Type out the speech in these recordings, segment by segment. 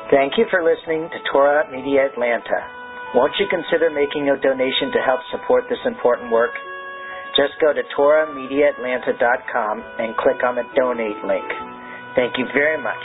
Thank you for listening to Torah Media Atlanta. Won't you consider making a donation to help support this important work? Just go to TorahMediaAtlanta.com and click on the donate link. Thank you very much.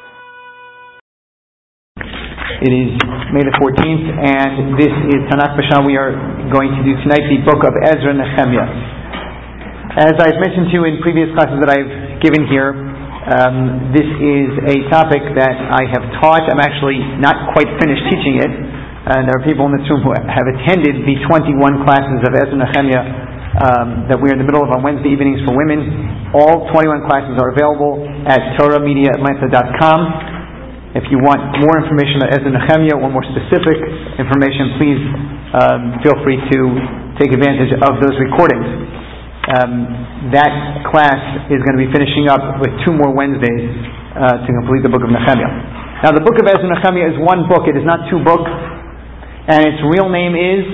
It is May the 14th, and this is Tanakh B'Sham. We are going to do tonight the book of Ezra and Nehemiah. As I've mentioned to you in previous classes that I've given here, this is a topic that I have taught. I'm actually not quite finished teaching it. There are people in this room who have attended the 21 classes of Ezra and Nehemiah that we're in the middle of on Wednesday evenings for women. All 21 classes are available at TorahMediaAtlanta.com. If you want more information about Ezra and Nehemiah or more specific information, please feel free to take advantage of those recordings. That class is going to be finishing up with 2 more Wednesdays to complete the book of Nehemiah. Now, the book of Ezra and Nehemiah is one book. It is not 2 books. And its real name is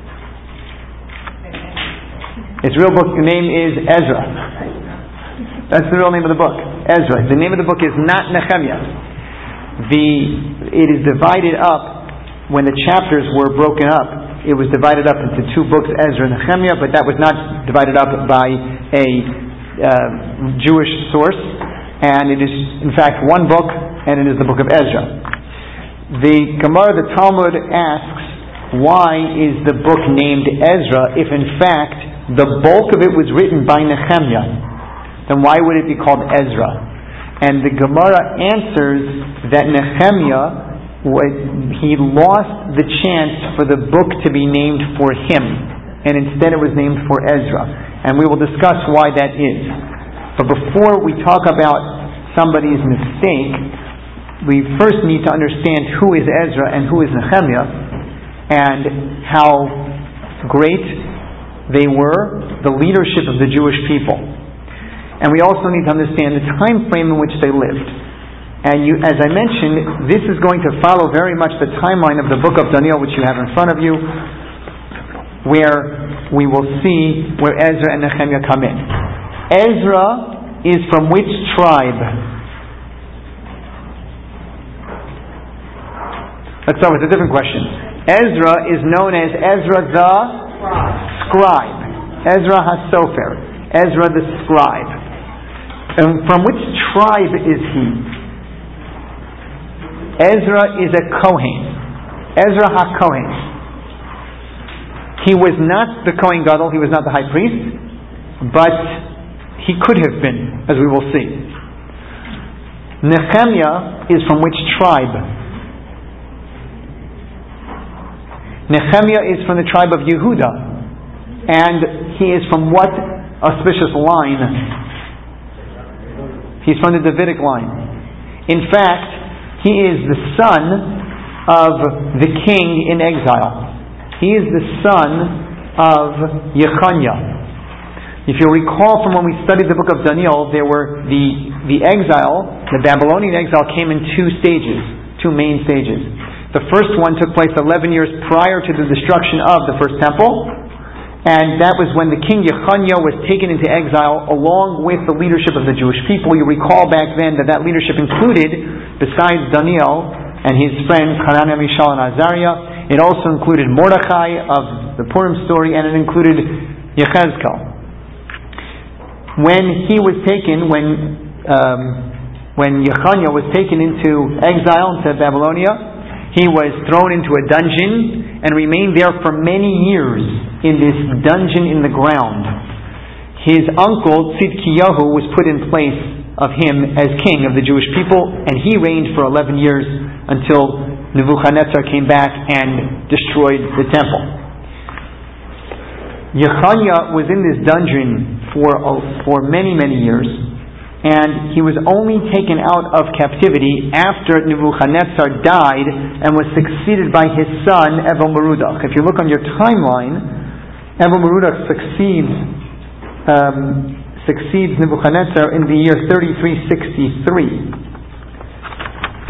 Ezra. That's the real name of the book, Ezra. The name of the book is not Nehemiah. It is divided up. When the chapters were broken up, it was divided up into 2 books, Ezra and Nehemiah, but that was not divided up by a Jewish source, and it is in fact one book, and it is the book of Ezra. The Gemara, the Talmud asks, why is the book named Ezra if in fact the bulk of it was written by Nehemiah? Then why would it be called Ezra? And the Gemara answers that Nehemiah, he lost the chance for the book to be named for him, and instead it was named for Ezra. And we will discuss why that is. But before we talk about somebody's mistake, we first need to understand who is Ezra and who is Nehemiah, and how great they were, the leadership of the Jewish people. And we also need to understand the time frame in which they lived. And as I mentioned, this is going to follow very much the timeline of the book of Daniel, which you have in front of you, where we will see where Ezra and Nehemiah come in. Ezra is from which tribe? Let's start with a different question. Ezra is known as Ezra the scribe. Ezra HaSofer. Ezra the scribe. And from which tribe is he? Ezra is a Kohen. Ezra HaKohen. He was not the Kohen Gadol, he was not the high priest, but he could have been, as we will see. Nehemiah is from which tribe? Nehemiah is from the tribe of Yehuda, and he is from what auspicious line? He's from the Davidic line. In fact, he is the son of the king in exile. He is the son of Yechaniah. If you recall from when we studied the book of Daniel, there were the exile, the Babylonian exile came in 2 stages, 2 main stages. The first one took place 11 years prior to the destruction of the first temple, and that was when the king Yechaniah was taken into exile along with the leadership of the Jewish people. You recall back then that leadership included, besides Daniel and his friend Hananiah, Mishael, and Azariah, it also included Mordechai of the Purim story, and it included Yechezkel. When he was taken, when Yechaniah was taken into exile into Babylonia, he was thrown into a dungeon and remained there for many years in this dungeon in the ground. His uncle Tzidkiyahu was put in place of him as king of the Jewish people, and he reigned for 11 years until Nebuchadnezzar came back and destroyed the temple. Yechaniah was in this dungeon for many, many years, and he was only taken out of captivity after Nebuchadnezzar died and was succeeded by his son Evil-Merodach. If you look on your timeline, Evil-Merodach succeeds Nebuchadnezzar in the year 3363.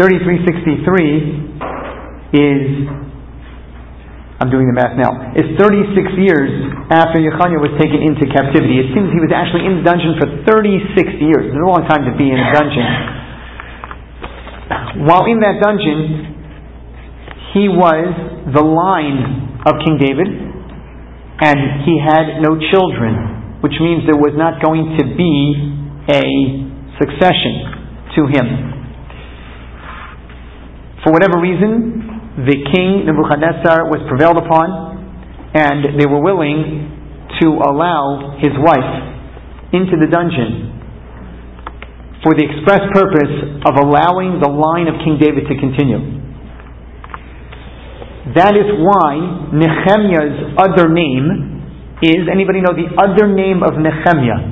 3363 is I'm doing the math now, is 36 years after Yechaniah was taken into captivity. It seems he was actually in the dungeon for 36 years. It's a long time to be in a dungeon. While in that dungeon, he was the line of King David, and he had no children, which means there was not going to be a succession to him. For whatever reason, the king Nebuchadnezzar was prevailed upon, and they were willing to allow his wife into the dungeon for the express purpose of allowing the line of King David to continue. That is why Nehemiah's other name is, anybody know the other name of Nehemiah?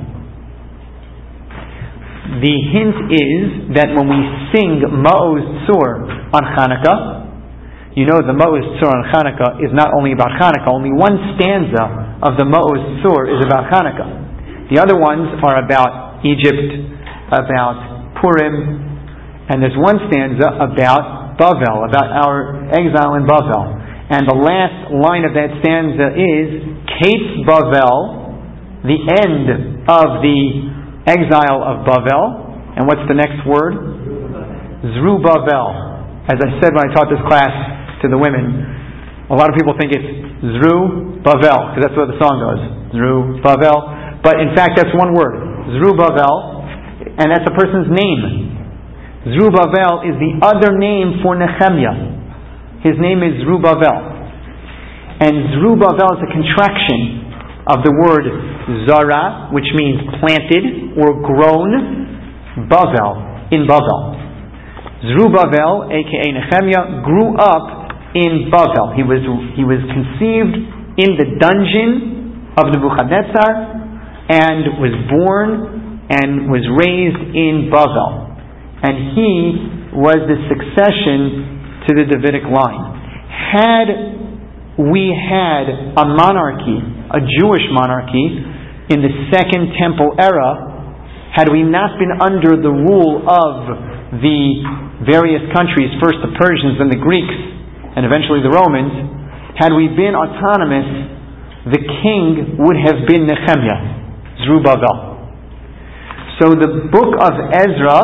The hint is that when we sing Ma'oz Tzur on Hanukkah, you know the Ma'oz Tzur on Hanukkah is not only about Hanukkah, only one stanza of the Ma'oz Tzur is about Hanukkah. The other ones are about Egypt, about Purim, and there's one stanza about Bavel, about our exile in Bavel. And the last line of that stanza is Kates Bavel, the end of the exile of Bavel. And what's the next word? Zerubbabel. As I said when I taught this class to the women, a lot of people think it's Zerubbabel, because that's what the song goes. Zerubbabel. But in fact that's one word. Zerubbabel. And that's a person's name. Zerubbabel is the other name for Nehemiah. His name is Zerubbabel. And Zerubbabel is a contraction of the word Zara, which means planted or grown, Bavel, in Bavel. Zerubbabel, aka Nehemiah, grew up in Bavel. He was conceived in the dungeon of Nebuchadnezzar and was born and was raised in Bavel. And he was the succession to the Davidic line. Had we had a monarchy, a Jewish monarchy, in the Second Temple era, had we not been under the rule of the various countries, first the Persians and the Greeks, and eventually the Romans, had we been autonomous, the king would have been Nehemiah, Zerubbabel. So the book of Ezra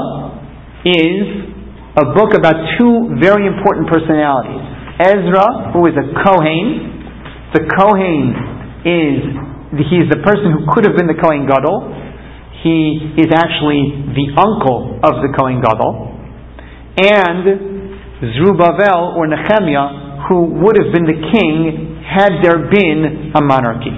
is a book about two very important personalities. Ezra, who is a Kohen. The Kohen he's the person who could have been the Kohen Gadol. He is actually the uncle of the Kohen Gadol. And Zerubbabel, or Nehemiah, who would have been the king had there been a monarchy.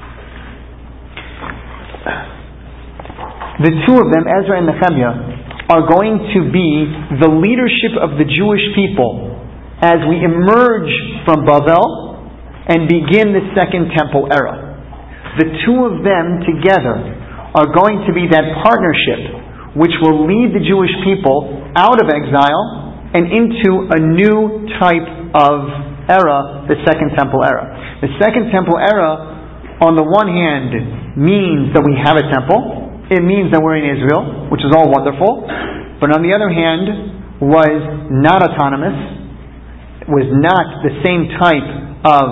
The two of them, Ezra and Nehemiah, are going to be the leadership of the Jewish people as we emerge from Bavel and begin the Second Temple era. The two of them together are going to be that partnership which will lead the Jewish people out of exile and into a new type of era, the Second Temple era. The Second Temple era, on the one hand, means that we have a temple. It means that we're in Israel, which is all wonderful. But on the other hand, was not autonomous, was not the same type of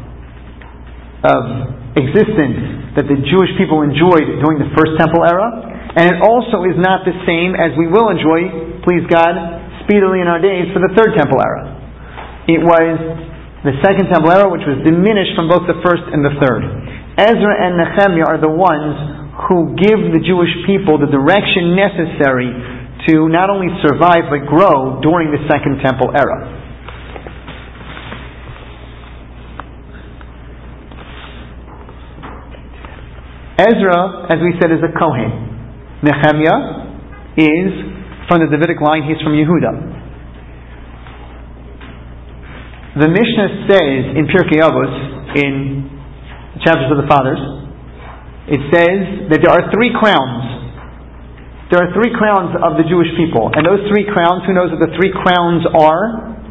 existence that the Jewish people enjoyed during the First Temple era. And it also is not the same as we will enjoy, please God, speedily in our days for the Third Temple era. It was the Second Temple era which was diminished from both the First and the Third. Ezra and Nehemiah are the ones who give the Jewish people the direction necessary to not only survive but grow during the Second Temple era. Ezra, as we said, is a Kohen. Nehemiah is from the Davidic line. He's from Yehuda. The Mishnah says in Pirkei Avos, in chapters of the Fathers, it says that there are three crowns. There are three crowns of the Jewish people. And those three crowns, who knows what the three crowns are?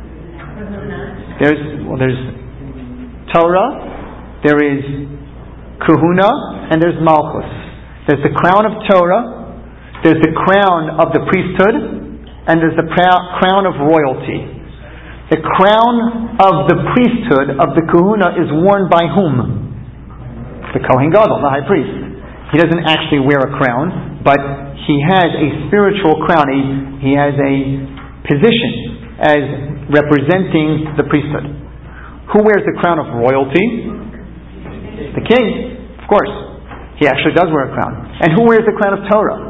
There's Torah, there is Kahuna, and there's Malchus. There's the crown of Torah, there's the crown of the priesthood, and there's the crown of royalty. The crown of the priesthood, of the Kahuna, is worn by whom? The Kohen Gadol, the high priest. He doesn't actually wear a crown, but he has a spiritual crown. He has a position as representing the priesthood. Who wears the crown of royalty? The king, of course. He actually does wear a crown. And who wears the crown of Torah?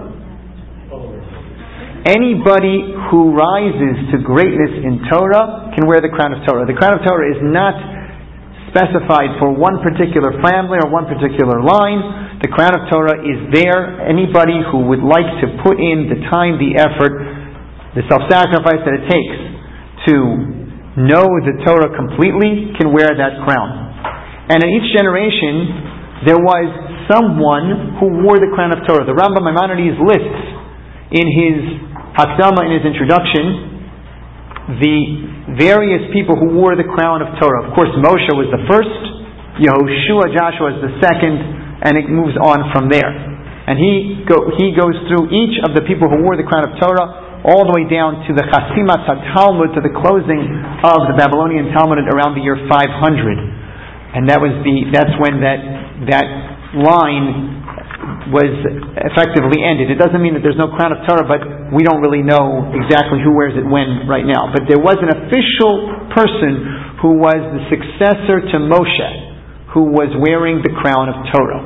Anybody who rises to greatness in Torah can wear the crown of Torah. The crown of Torah is not specified for one particular family or one particular line. The crown of Torah is there. Anybody who would like to put in the time, the effort, the self-sacrifice that it takes to know the Torah completely can wear that crown. And in each generation, there was someone who wore the crown of Torah. The Rambam Maimonides lists in his Hakdama, in his introduction, the various people who wore the crown of Torah. Of course, Moshe was the first, Yehoshua, Joshua is the second, and it moves on from there. And he goes through each of the people who wore the crown of Torah, all the way down to the Chasimas HaTalmud, to the closing of the Babylonian Talmud at around the year 500. And that's when that line was effectively ended. It doesn't mean that there's no crown of Torah, but we don't really know exactly who wears it when right now. But there was an official person who was the successor to Moshe, who was wearing the crown of Torah.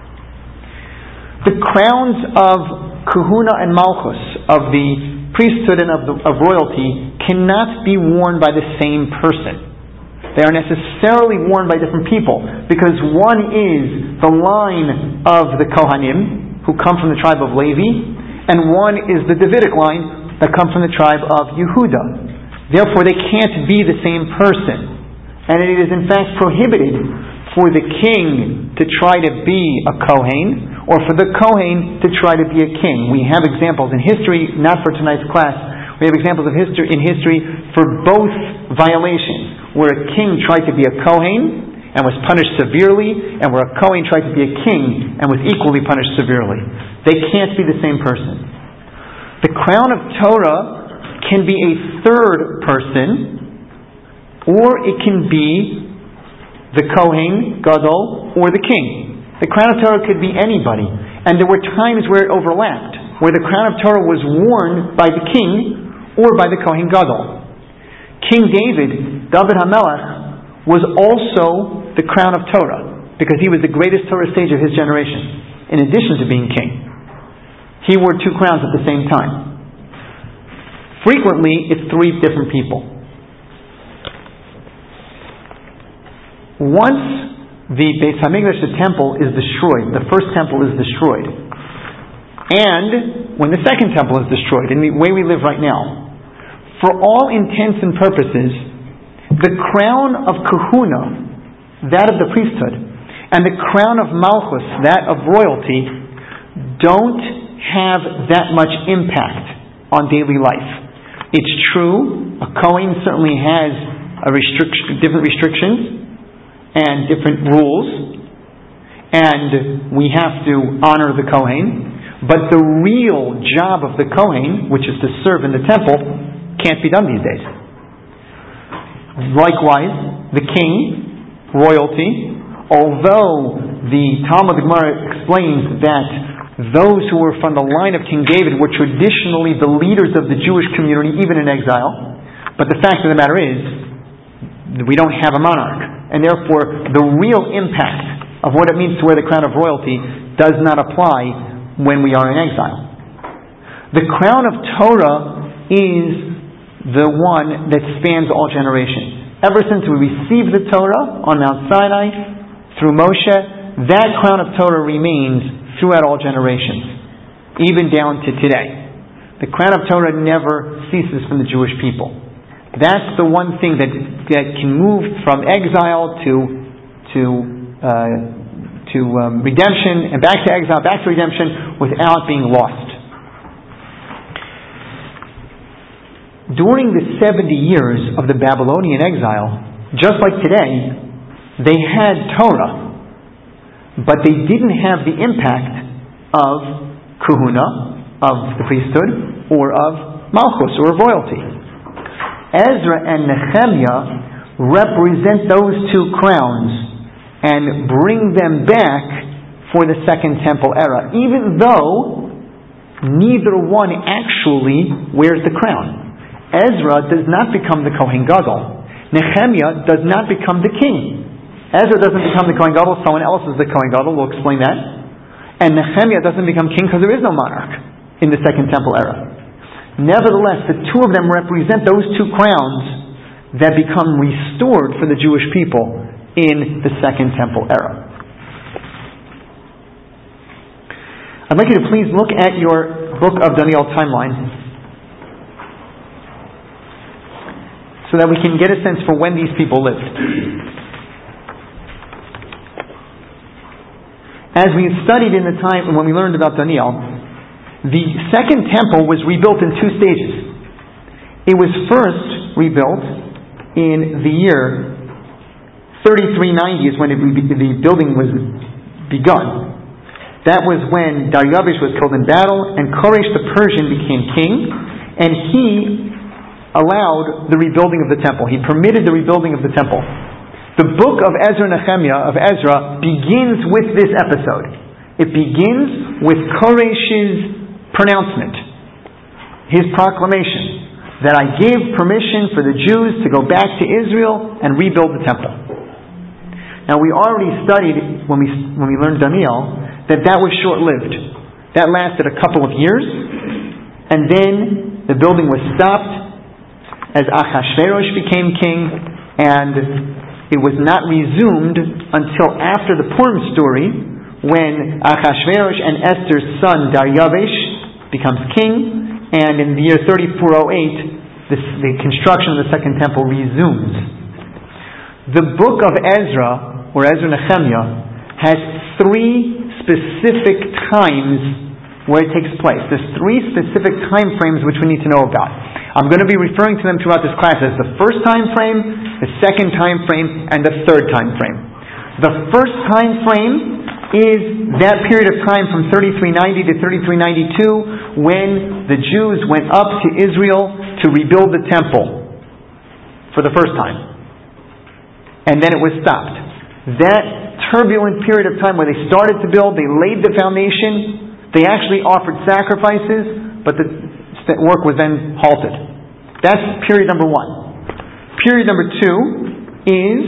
The crowns of Kahuna and Malchus, of the priesthood and of royalty, cannot be worn by the same person. They are necessarily worn by different people, because one is the line of the Kohanim, who come from the tribe of Levi, and one is the Davidic line that come from the tribe of Yehuda. Therefore, they can't be the same person. And it is in fact prohibited for the king to try to be a Kohen, or for the Kohen to try to be a king. We have examples in history, not for tonight's class, we have examples of in history for both violations, where a king tried to be a Kohen and was punished severely, and where a Kohen tried to be a king and was equally punished severely. They can't be the same person. The crown of Torah can be a third person, or it can be the Kohen Gadol or the king. The crown of Torah could be anybody. And there were times where it overlapped, where the crown of Torah was worn by the king or by the Kohen Gadol. King David HaMelech, was also the crown of Torah, because he was the greatest Torah sage of his generation, in addition to being king. He wore two crowns at the same time. Frequently, it's three different people. Once the Beis HaMikdash, the temple, is destroyed, the first temple is destroyed, and when the second temple is destroyed, in the way we live right now, for all intents and purposes, the crown of Kahuna, that of the priesthood, and the crown of Malchus, that of royalty, don't have that much impact on daily life. It's true, a Kohen certainly has different restrictions and different rules, and we have to honor the Kohen, but the real job of the Kohen, which is to serve in the temple, can't be done these days. Likewise, the king, royalty, although the Talmud Gemara explains that those who were from the line of King David were traditionally the leaders of the Jewish community, even in exile, but the fact of the matter is, we don't have a monarch, and therefore the real impact of what it means to wear the crown of royalty does not apply when we are in exile. The crown of Torah is the one that spans all generations. Ever since we received the Torah on Mount Sinai, through Moshe, that crown of Torah remains throughout all generations, even down to today. The crown of Torah never ceases from the Jewish people. That's the one thing that can move from exile to redemption, and back to exile, back to redemption, without being lost. During the 70 years of the Babylonian exile, just like today, they had Torah, but they didn't have the impact of Kahuna, of the priesthood, or of Malchus, or of royalty. Ezra and Nehemiah represent those two crowns and bring them back for the Second Temple era, even though neither one actually wears the crown. Ezra does not become the Kohen Gadol. Nehemiah does not become the king. Ezra doesn't become the Kohen Gadol, someone else is the Kohen Gadol, we'll explain that. And Nehemiah doesn't become king because there is no monarch in the Second Temple era. Nevertheless, the two of them represent those two crowns that become restored for the Jewish people in the Second Temple era. I'd like you to please look at your Book of Daniel timeline so that we can get a sense for when these people lived. As we studied in the time when we learned about Daniel, the Second Temple was rebuilt in two stages. It was first rebuilt in the year 3390 is when the building was begun. That was when Darius was killed in battle and Koresh the Persian became king, and he allowed the rebuilding of the temple. He permitted the rebuilding of the temple. The book of Ezra Nehemiah, of Ezra, begins with this episode. It begins with Koresh's pronouncement, his proclamation, that I gave permission for the Jews to go back to Israel and rebuild the temple. Now we already studied, when we learned Daniel, that was short-lived. That lasted a couple of years, and then the building was stopped as Achashverosh became king, and it was not resumed until after the Purim story, when Achashverosh and Esther's son Darius becomes king, and in the year 3408, the construction of the Second Temple resumes. The book of Ezra, or Ezra Nehemiah, has three specific times where it takes place. There's three specific time frames which we need to know about. I'm going to be referring to them throughout this class as the first time frame, the second time frame, and the third time frame. The first time frame is that period of time from 3390 to 3392 when the Jews went up to Israel to rebuild the temple for the first time. And then it was stopped. That turbulent period of time where they started to build, they laid the foundation, they actually offered sacrifices, but the work was then halted. That's period number one. Period number two is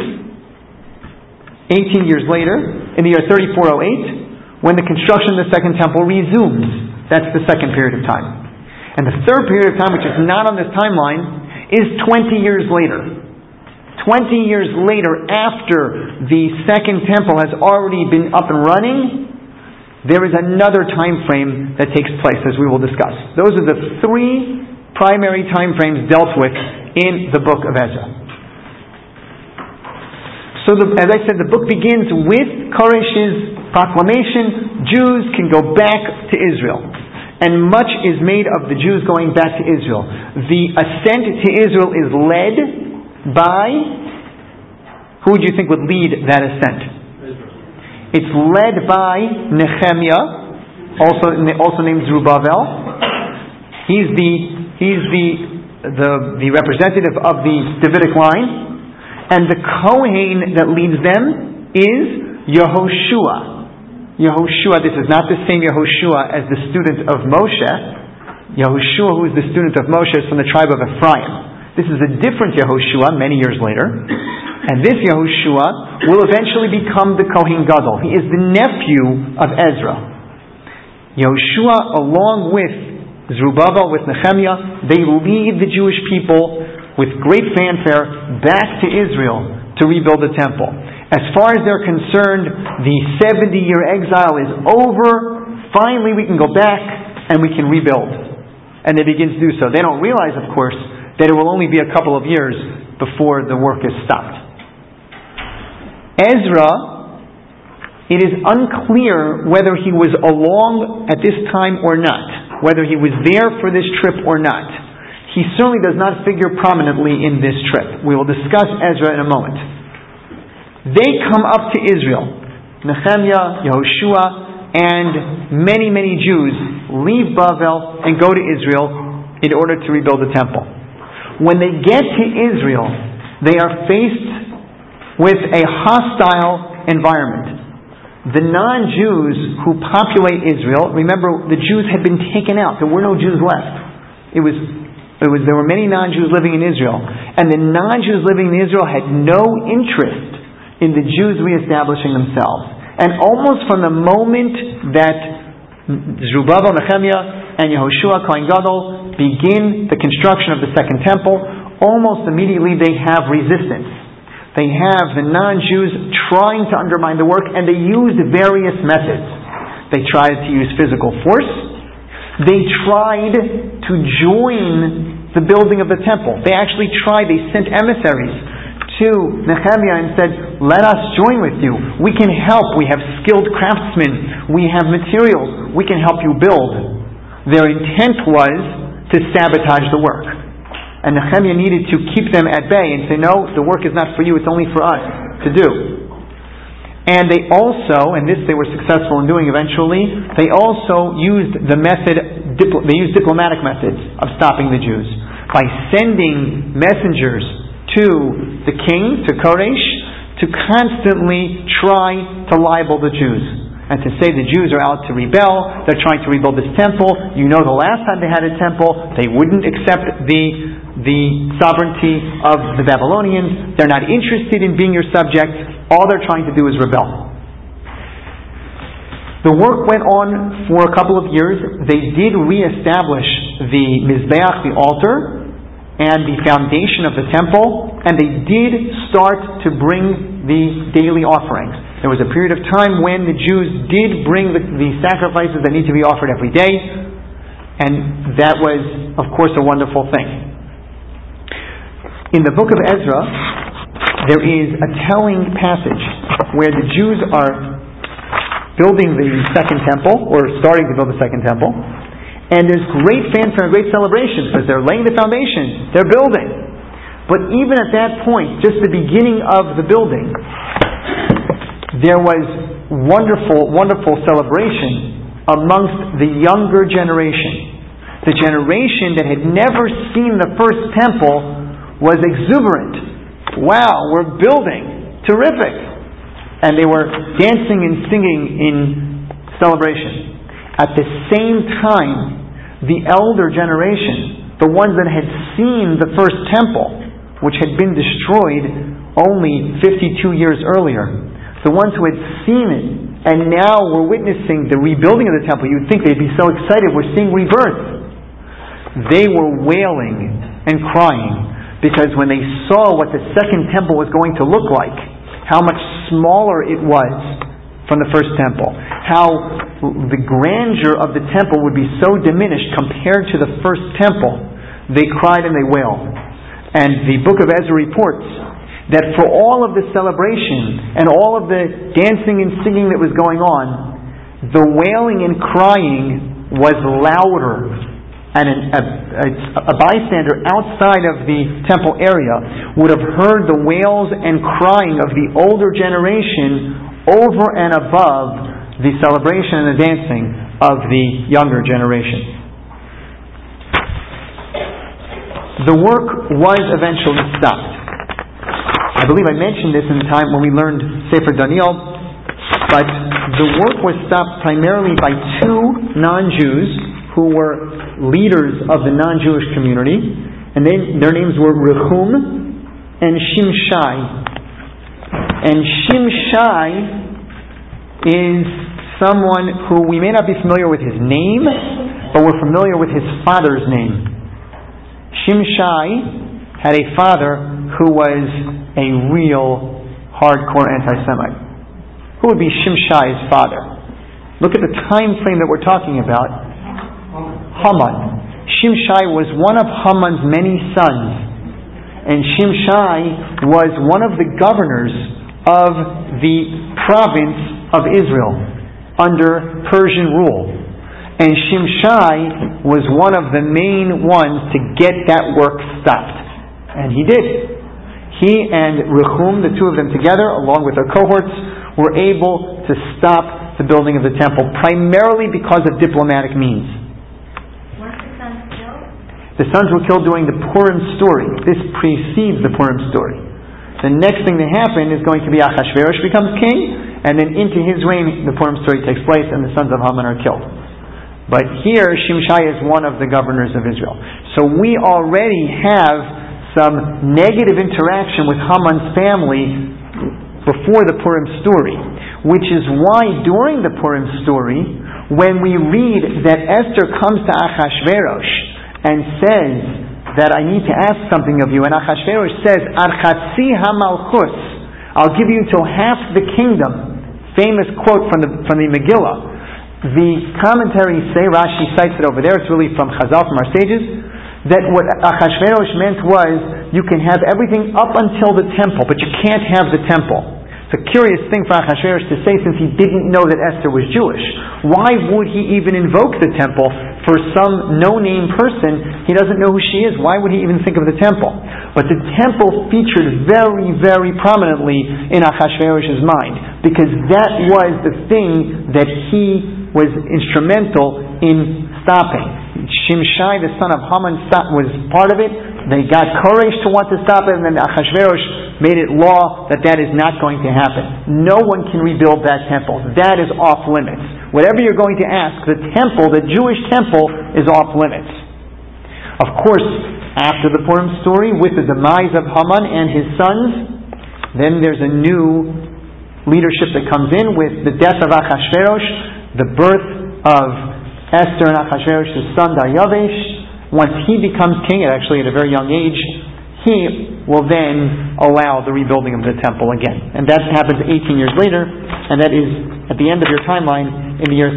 18 years later, in the year 3408, when the construction of the Second Temple resumes. That's the second period of time. And the third period of time, which is not on this timeline, is 20 years later. 20 years later, after the Second Temple has already been up and running, there is another time frame that takes place, as we will discuss. Those are the three primary time frames dealt with in the book of Ezra. So, as I said, the book begins with Koresh's proclamation, Jews can go back to Israel. And much is made of the Jews going back to Israel. The ascent to Israel is led by, who would you think would lead that ascent? It's led by Nehemiah, also named Zerubbabel. He's the representative of the Davidic line. And the Kohen that leads them is Yehoshua. Yehoshua, this is not the same Yehoshua as the student of Moshe. Yehoshua, who is the student of Moshe, is from the tribe of Ephraim. This is a different Yehoshua many years later. And this Yehoshua will eventually become the Kohen Gadol. He is the nephew of Ezra. Yehoshua, along with Zerubbabel, with Nehemiah, they lead the Jewish people with great fanfare back to Israel to rebuild the temple. As far as they're concerned, the 70-year exile is over. Finally, we can go back and we can rebuild. And they begin to do so. They don't realize, of course, that it will only be a couple of years before the work is stopped. Ezra, it is unclear whether he was along at this time or not, whether he was there for this trip or not. He certainly does not figure prominently in this trip. We will discuss Ezra in a moment. They come up to Israel. Nehemiah, Yehoshua, and many, many Jews leave Bavel and go to Israel in order to rebuild the temple. When they get to Israel, they are faced with a hostile environment. The non-Jews who populate Israel, remember, the Jews had been taken out. There were no Jews left. It was There were many non-Jews living in Israel. And the non-Jews living in Israel had no interest in the Jews reestablishing themselves. And almost from the moment that Zerubbabel, Nehemiah, and Yehoshua, Kohen Gadol, begin the construction of the Second Temple, almost immediately they have resistance. They have the non-Jews trying to undermine the work, and they used various methods. They tried to use physical force. They tried to join the building of the temple. They sent emissaries to Nehemiah and said, let us join with you. We can help. We have skilled craftsmen. We have materials. We can help you build. Their intent was to sabotage the work. And Nehemiah needed to keep them at bay and say, no, the work is not for you, it's only for us to do. And they also, and this they were successful in doing eventually, they also used they used diplomatic methods of stopping the Jews by sending messengers to the king, to Koresh, to constantly try to libel the Jews. And to say the Jews are out to rebel, they're trying to rebuild this temple. You know the last time they had a temple, they wouldn't accept the sovereignty of the Babylonians. They're not interested in being your subjects. All they're trying to do is rebel. The work went on for a couple of years. They did reestablish the Mizbeach, the altar, and the foundation of the temple, and they did start to bring the daily offerings. There was a period of time when the Jews did bring the sacrifices that need to be offered every day, and that was, of course, a wonderful thing. In the book of Ezra, there is a telling passage where the Jews are building the second temple, or starting to build the second temple, and there's great fanfare and great celebration because they're laying the foundation, they're building. But even at that point, just the beginning of the building, there was wonderful celebration amongst the younger generation. The generation that had never seen the first temple was exuberant. Wow, we're building. Terrific. And they were dancing and singing in celebration. At the same time, the elder generation, the ones that had seen the first temple, which had been destroyed only 52 years earlier, the ones who had seen it, and now were witnessing the rebuilding of the temple, you'd think they'd be so excited, we're seeing rebirth. They were wailing and crying, because when they saw what the second temple was going to look like, how much smaller it was from the first temple, how the grandeur of the temple would be so diminished compared to the first temple, they cried and they wailed. And the book of Ezra reports that for all of the celebration and all of the dancing and singing that was going on, the wailing and crying was louder. And a bystander outside of the temple area would have heard the wails and crying of the older generation over and above the celebration and the dancing of the younger generation. The work was eventually stopped. I believe I mentioned this in the time when we learned Sefer Daniel, but the work was stopped primarily by two non-Jews who were leaders of the non-Jewish community, and their names were Rehum and Shimshai. And Shimshai is someone who we may not be familiar with his name, but we're familiar with his father's name. Shimshai had a father who was a real hardcore anti-Semite. Who would be Shimshai's father? Look at the time frame that we're talking about. Haman. Shimshai was one of Haman's many sons. And Shimshai was one of the governors of the province of Israel under Persian rule. And Shimshai was one of the main ones to get that work stopped. And he did. He and Rehum, the two of them together, along with their cohorts, were able to stop the building of the temple, primarily because of diplomatic means. The sons were killed during the Purim story. This precedes the Purim story. The next thing that happened is going to be Achashverosh becomes king, and then into his reign the Purim story takes place and the sons of Haman are killed. But here, Shimshai is one of the governors of Israel. So we already have some negative interaction with Haman's family before the Purim story, which is why during the Purim story, when we read that Esther comes to Achashverosh and says that I need to ask something of you, and Achashverosh says, Archatzi HaMalchus, I'll give you till half the kingdom, famous quote from the Megillah. The commentaries say, Rashi cites it over there, it's really from Chazal, from our sages, that what Achashverosh meant was, you can have everything up until the temple, but you can't have the temple. It's a curious thing for Achashverosh to say, since he didn't know that Esther was Jewish. Why would he even invoke the temple for some no-name person? He doesn't know who she is. Why would he even think of the temple? But the temple featured very, very prominently in Achashverosh's mind, because that was the thing that he was instrumental in stopping. Shimshai, the son of Haman, was part of it. They got courage to want to stop it, and then Achashverosh made it law that is not going to happen. No one can rebuild that temple. That is off limits. Whatever you're going to ask, the temple, the Jewish temple, is off limits. Of course, after the Purim story, with the demise of Haman and his sons, then there's a new leadership that comes in with the death of Achashverosh, the birth of Esther and Achashverosh's son Daryavesh. Once he becomes king, actually at a very young age, he will then allow the rebuilding of the temple again. And that happens 18 years later, and that is at the end of your timeline in the year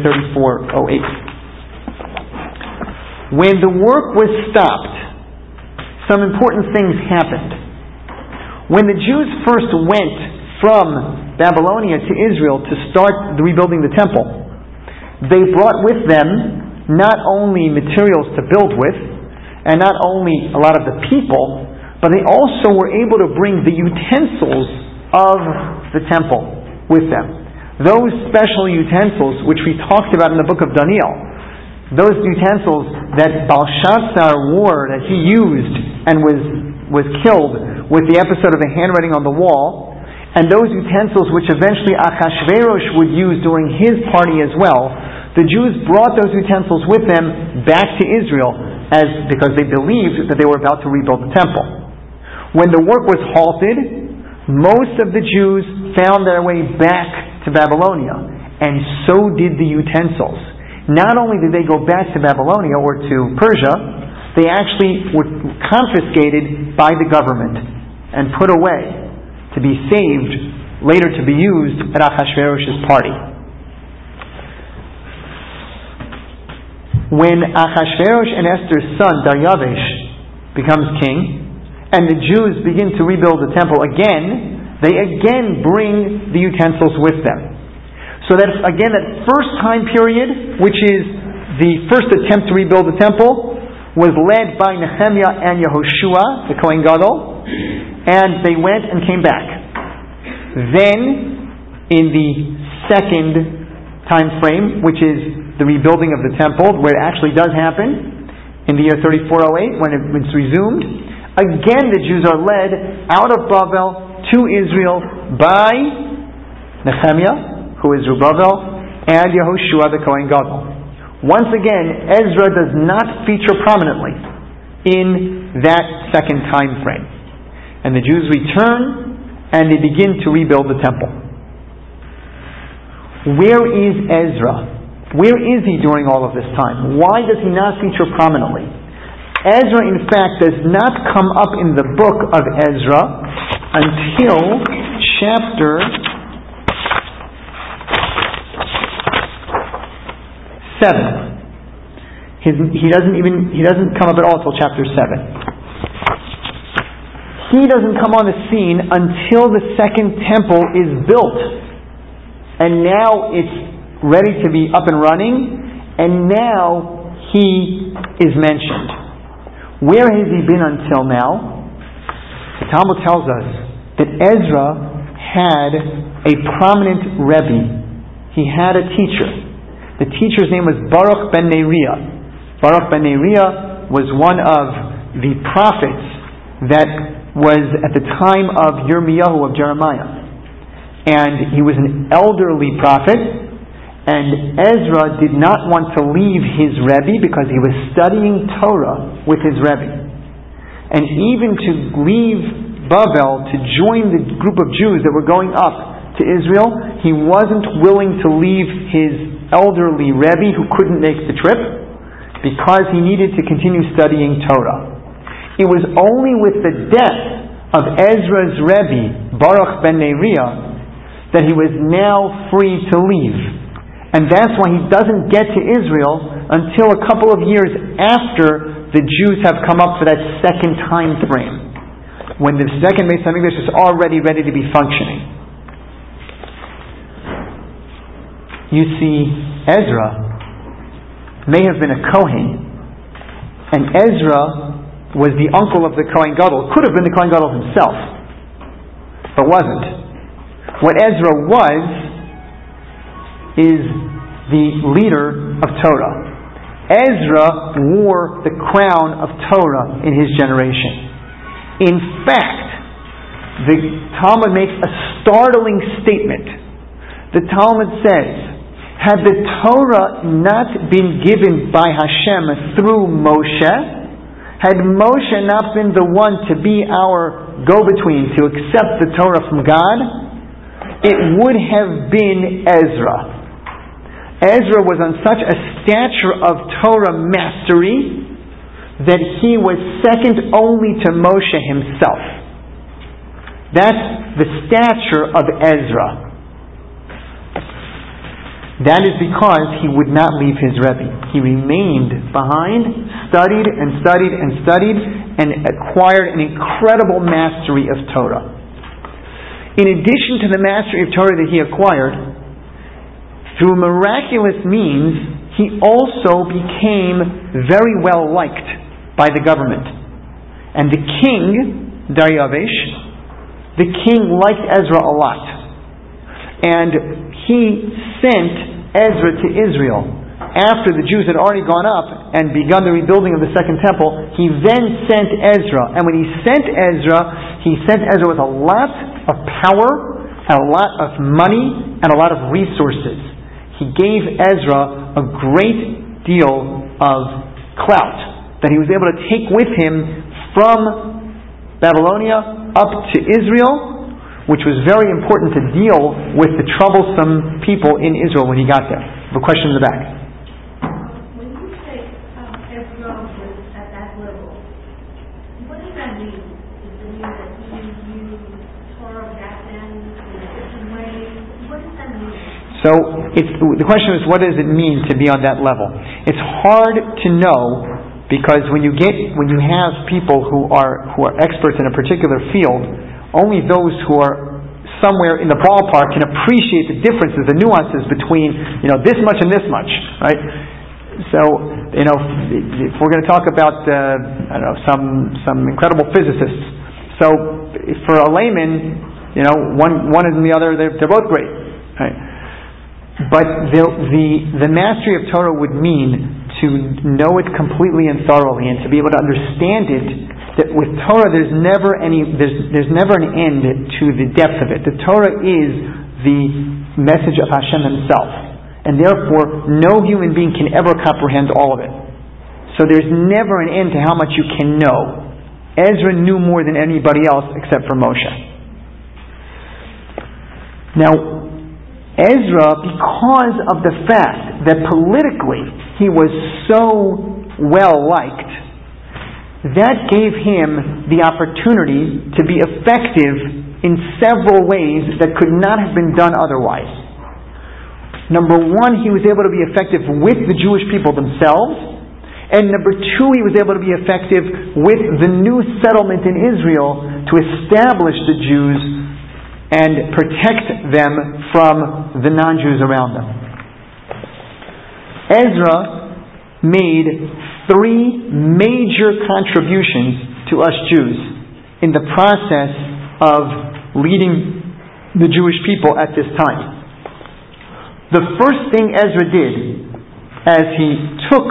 3408. When the work was stopped, some important things happened. When the Jews first went from Babylonia to Israel to start rebuilding the temple, they brought with them not only materials to build with, and not only a lot of the people, but they also were able to bring the utensils of the temple with them. Those special utensils, which we talked about in the book of Daniel, those utensils that Belshazzar wore, that he used and was killed with the episode of the handwriting on the wall, and those utensils which eventually Achashverosh would use during his party as well, the Jews brought those utensils with them back to Israel because they believed that they were about to rebuild the temple. When the work was halted, most of the Jews found their way back to Babylonia, and so did the utensils. Not only did they go back to Babylonia or to Persia, they actually were confiscated by the government and put away to be saved, later to be used at Achashverosh's party. When Achashverosh and Esther's son, Daryavesh, becomes king, and the Jews begin to rebuild the temple again, they again bring the utensils with them. So that, again, that first time period, which is the first attempt to rebuild the temple, was led by Nehemiah and Yehoshua, the Kohen Gadol, and they went and came back. Then, in the second time frame, which is the rebuilding of the temple, where it actually does happen, in the year 3408, when it's resumed, again the Jews are led out of Babel to Israel by Nehemiah, who is Zerubbabel, and Yehoshua, the Kohen Gadol. Once again, Ezra does not feature prominently in that second time frame. And the Jews return, and they begin to rebuild the temple. Where is Ezra? Where is he during all of this time? Why does he not feature prominently? Ezra, in fact, does not come up in the book of Ezra until chapter 7. He doesn't come up at all until chapter 7. He doesn't come on the scene until the second temple is built. And now it's ready to be up and running, and now he is mentioned. Where has he been until now? The Talmud tells us that Ezra had a prominent Rebbe. He had a teacher. The teacher's name was Baruch ben Neriah. Baruch ben Neriah was one of the prophets that was at the time of Yirmiyahu, of Jeremiah. And he was an elderly prophet, And Ezra did not want to leave his Rebbe because he was studying Torah with his Rebbe. And even to leave Bavel to join the group of Jews that were going up to Israel, he wasn't willing to leave his elderly Rebbe who couldn't make the trip because he needed to continue studying Torah. It was only with the death of Ezra's Rebbe, Baruch ben Neriah, that he was now free to leave. And that's why he doesn't get to Israel until a couple of years after the Jews have come up for that second time frame, when the second Beis HaMikdash is already ready to be functioning. You see, Ezra may have been a Kohen, and Ezra was the uncle of the Kohen Gadol. Could have been the Kohen Gadol himself, but wasn't. What Ezra was is the leader of Torah. Ezra wore the crown of Torah in his generation. In fact, the Talmud makes a startling statement. The Talmud says, had the Torah not been given by Hashem through Moshe, had Moshe not been the one to be our go-between to accept the Torah from God, it would have been Ezra. Ezra was on such a stature of Torah mastery that he was second only to Moshe himself. That's the stature of Ezra. That is because he would not leave his Rebbe. He remained behind, studied and studied and studied, and acquired an incredible mastery of Torah. In addition to the mastery of Torah that he acquired, through miraculous means, he also became very well liked by the government. And the king, Dariavesh, the king liked Ezra a lot. And he sent Ezra to Israel. After the Jews had already gone up and begun the rebuilding of the Second Temple, he then sent Ezra. And when he sent Ezra with a lot of power, and a lot of money, and a lot of resources. He gave Ezra a great deal of clout that he was able to take with him from Babylonia up to Israel, which was very important to deal with the troublesome people in Israel when he got there. I have a question in the back. When you say Ezra was at that level, what does that mean? Does it mean that he used Torah back then in a different way? What does that mean? So the question is, what does it mean to be on that level? It's hard to know because when you have people who are experts in a particular field, only those who are somewhere in the ballpark can appreciate the differences, the nuances between this much and this much, right? So if we're going to talk about some incredible physicists, so for a layman, one and the other they're both great, right? But the mastery of Torah would mean to know it completely and thoroughly, and to be able to understand it. That with Torah, there's never an end to the depth of it. The Torah is the message of Hashem Himself, and therefore no human being can ever comprehend all of it. So there's never an end to how much you can know. Ezra knew more than anybody else except for Moshe. Now, Ezra, because of the fact that politically he was so well liked, that gave him the opportunity to be effective in several ways that could not have been done otherwise. Number one, he was able to be effective with the Jewish people themselves, and number two, he was able to be effective with the new settlement in Israel to establish the Jews and protect them from the non-Jews around them. Ezra made 3 major contributions to us Jews in the process of leading the Jewish people at this time. The first thing Ezra did, as he took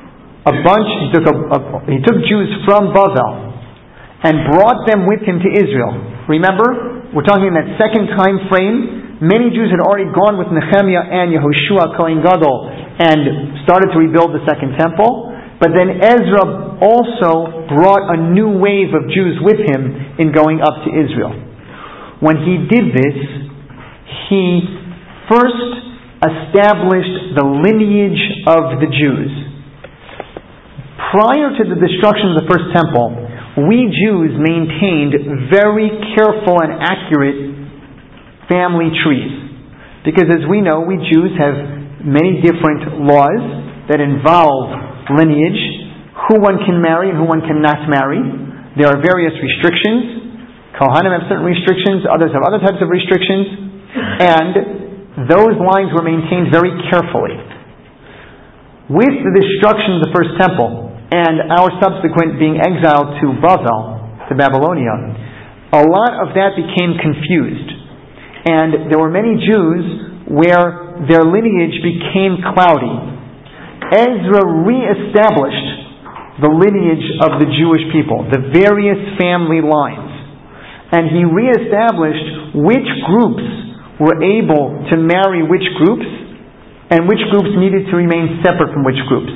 Jews from Bavel and brought them with him to Israel. Remember, we're talking in that second time frame many Jews had already gone with Nehemiah and Yehoshua Kohen Gadol and started to rebuild the second temple. But then Ezra also brought a new wave of Jews with him in going up to Israel. When he did this, he first established the lineage of the Jews. Prior to the destruction of the first temple, we Jews maintained very careful and accurate family trees. Because as we know, we Jews have many different laws that involve lineage, who one can marry and who one cannot marry. There are various restrictions. Kohanim have certain restrictions, others have other types of restrictions, and those lines were maintained very carefully. With the destruction of the first temple, and our subsequent being exiled to Babylonia, a lot of that became confused. And there were many Jews where their lineage became cloudy. Ezra reestablished the lineage of the Jewish people, the various family lines. And he reestablished which groups were able to marry which groups, and which groups needed to remain separate from which groups.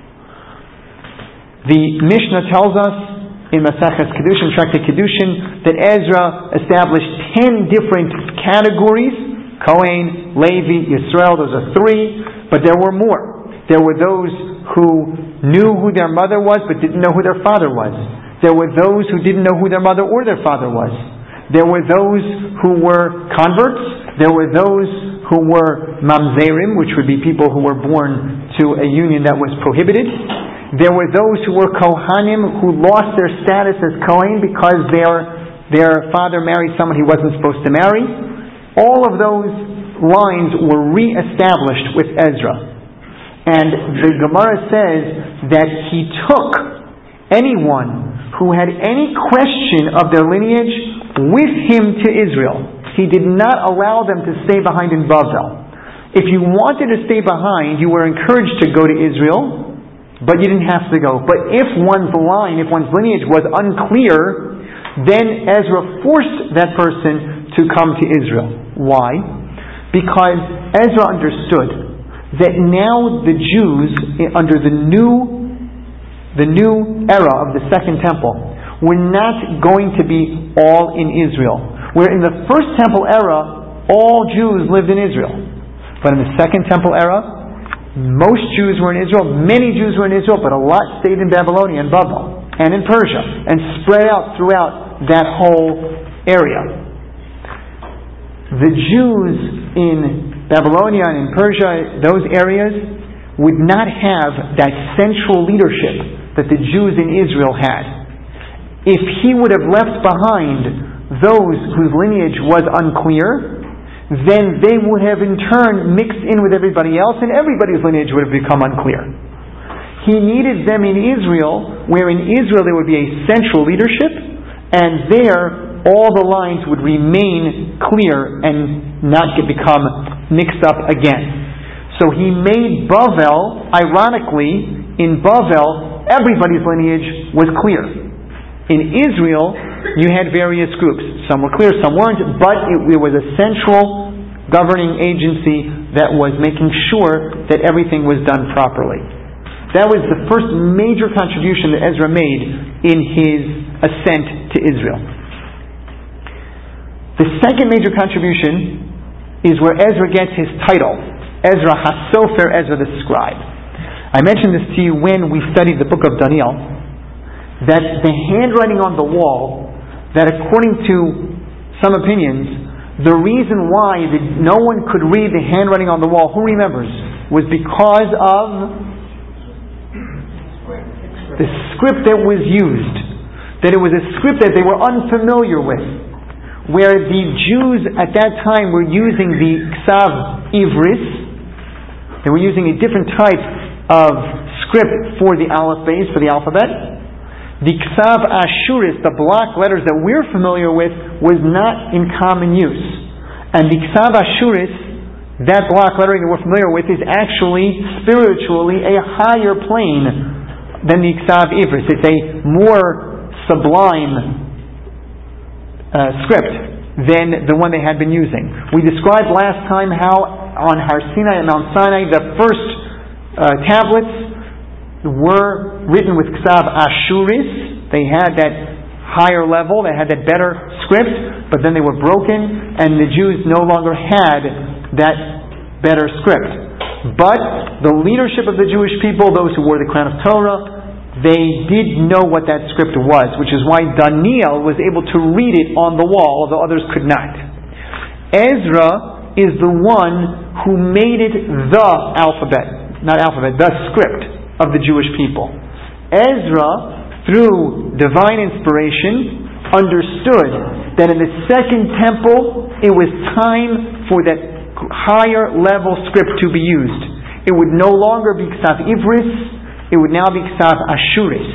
The Mishnah tells us in Maseches Kedushin, Tractate Kedushin, that Ezra established 10 different categories: Kohen, Levi, Yisrael. Those are 3, but there were more. There were those who knew who their mother was but didn't know who their father was. There were those who didn't know who their mother or their father was. There were those who were converts. There were those who were mamzerim, which would be people who were born to a union that was prohibited. There were those who were kohanim, who lost their status as kohen because their father married someone he wasn't supposed to marry. All of those lines were re-established with Ezra. And the Gemara says that he took anyone who had any question of their lineage with him to Israel. He did not allow them to stay behind in Bavel. If you wanted to stay behind, you were encouraged to go to Israel, but you didn't have to go. But if one's lineage was unclear, then Ezra forced that person to come to Israel. Why? Because Ezra understood that now the Jews, under the new era of the Second Temple, were not going to be all in Israel. Where in the First Temple era, all Jews lived in Israel. But in the Second Temple era, most Jews were in Israel, many Jews were in Israel, but a lot stayed in Babylonia and Babel, and in Persia, and spread out throughout that whole area. The Jews in Babylonia and in Persia, those areas, would not have that central leadership that the Jews in Israel had. If he would have left behind those whose lineage was unclear, then they would have in turn mixed in with everybody else, and everybody's lineage would have become unclear. He needed them in Israel, where in Israel there would be a central leadership, and there all the lines would remain clear and not become mixed up again. So he made Bavel, ironically, in Bavel, everybody's lineage was clear. In Israel, you had various groups. Some were clear, some weren't, but it was a central governing agency that was making sure that everything was done properly. That was the first major contribution that Ezra made in his ascent to Israel. The second major contribution is where Ezra gets his title, Ezra HaSofer, Ezra the Scribe. I mentioned this to you when we studied the book of Daniel, that the handwriting on the wall, that according to some opinions, the reason why no one could read the handwriting on the wall, who remembers, was because of the script that was used. That it was a script that they were unfamiliar with. Where the Jews at that time were using the Ksav Ivris, they were using a different type of script for the alphabet, for the alphabet. The Ksav Ashuris, the block letters that we're familiar with, was not in common use. And the Ksav Ashuris, that block lettering that we're familiar with, is actually spiritually a higher plane than the Ksav Ivris. It's a more sublime script. than the one they had been using. We described last time how on Har Sinai and Mount Sinai the first tablets were written with Ksav Ashuris. They had that higher level, they had that better script, but then they were broken and the Jews no longer had that better script. But the leadership of the Jewish people, those who wore the crown of Torah, they did know what that script was, which is why Daniel was able to read it on the wall, although others could not. Ezra is the one who made it the script of the Jewish people. Ezra, through divine inspiration, understood that in the second temple it was time for that higher level script to be used. It would no longer be Ksav Ivris, it would now be Ksav Ashuris.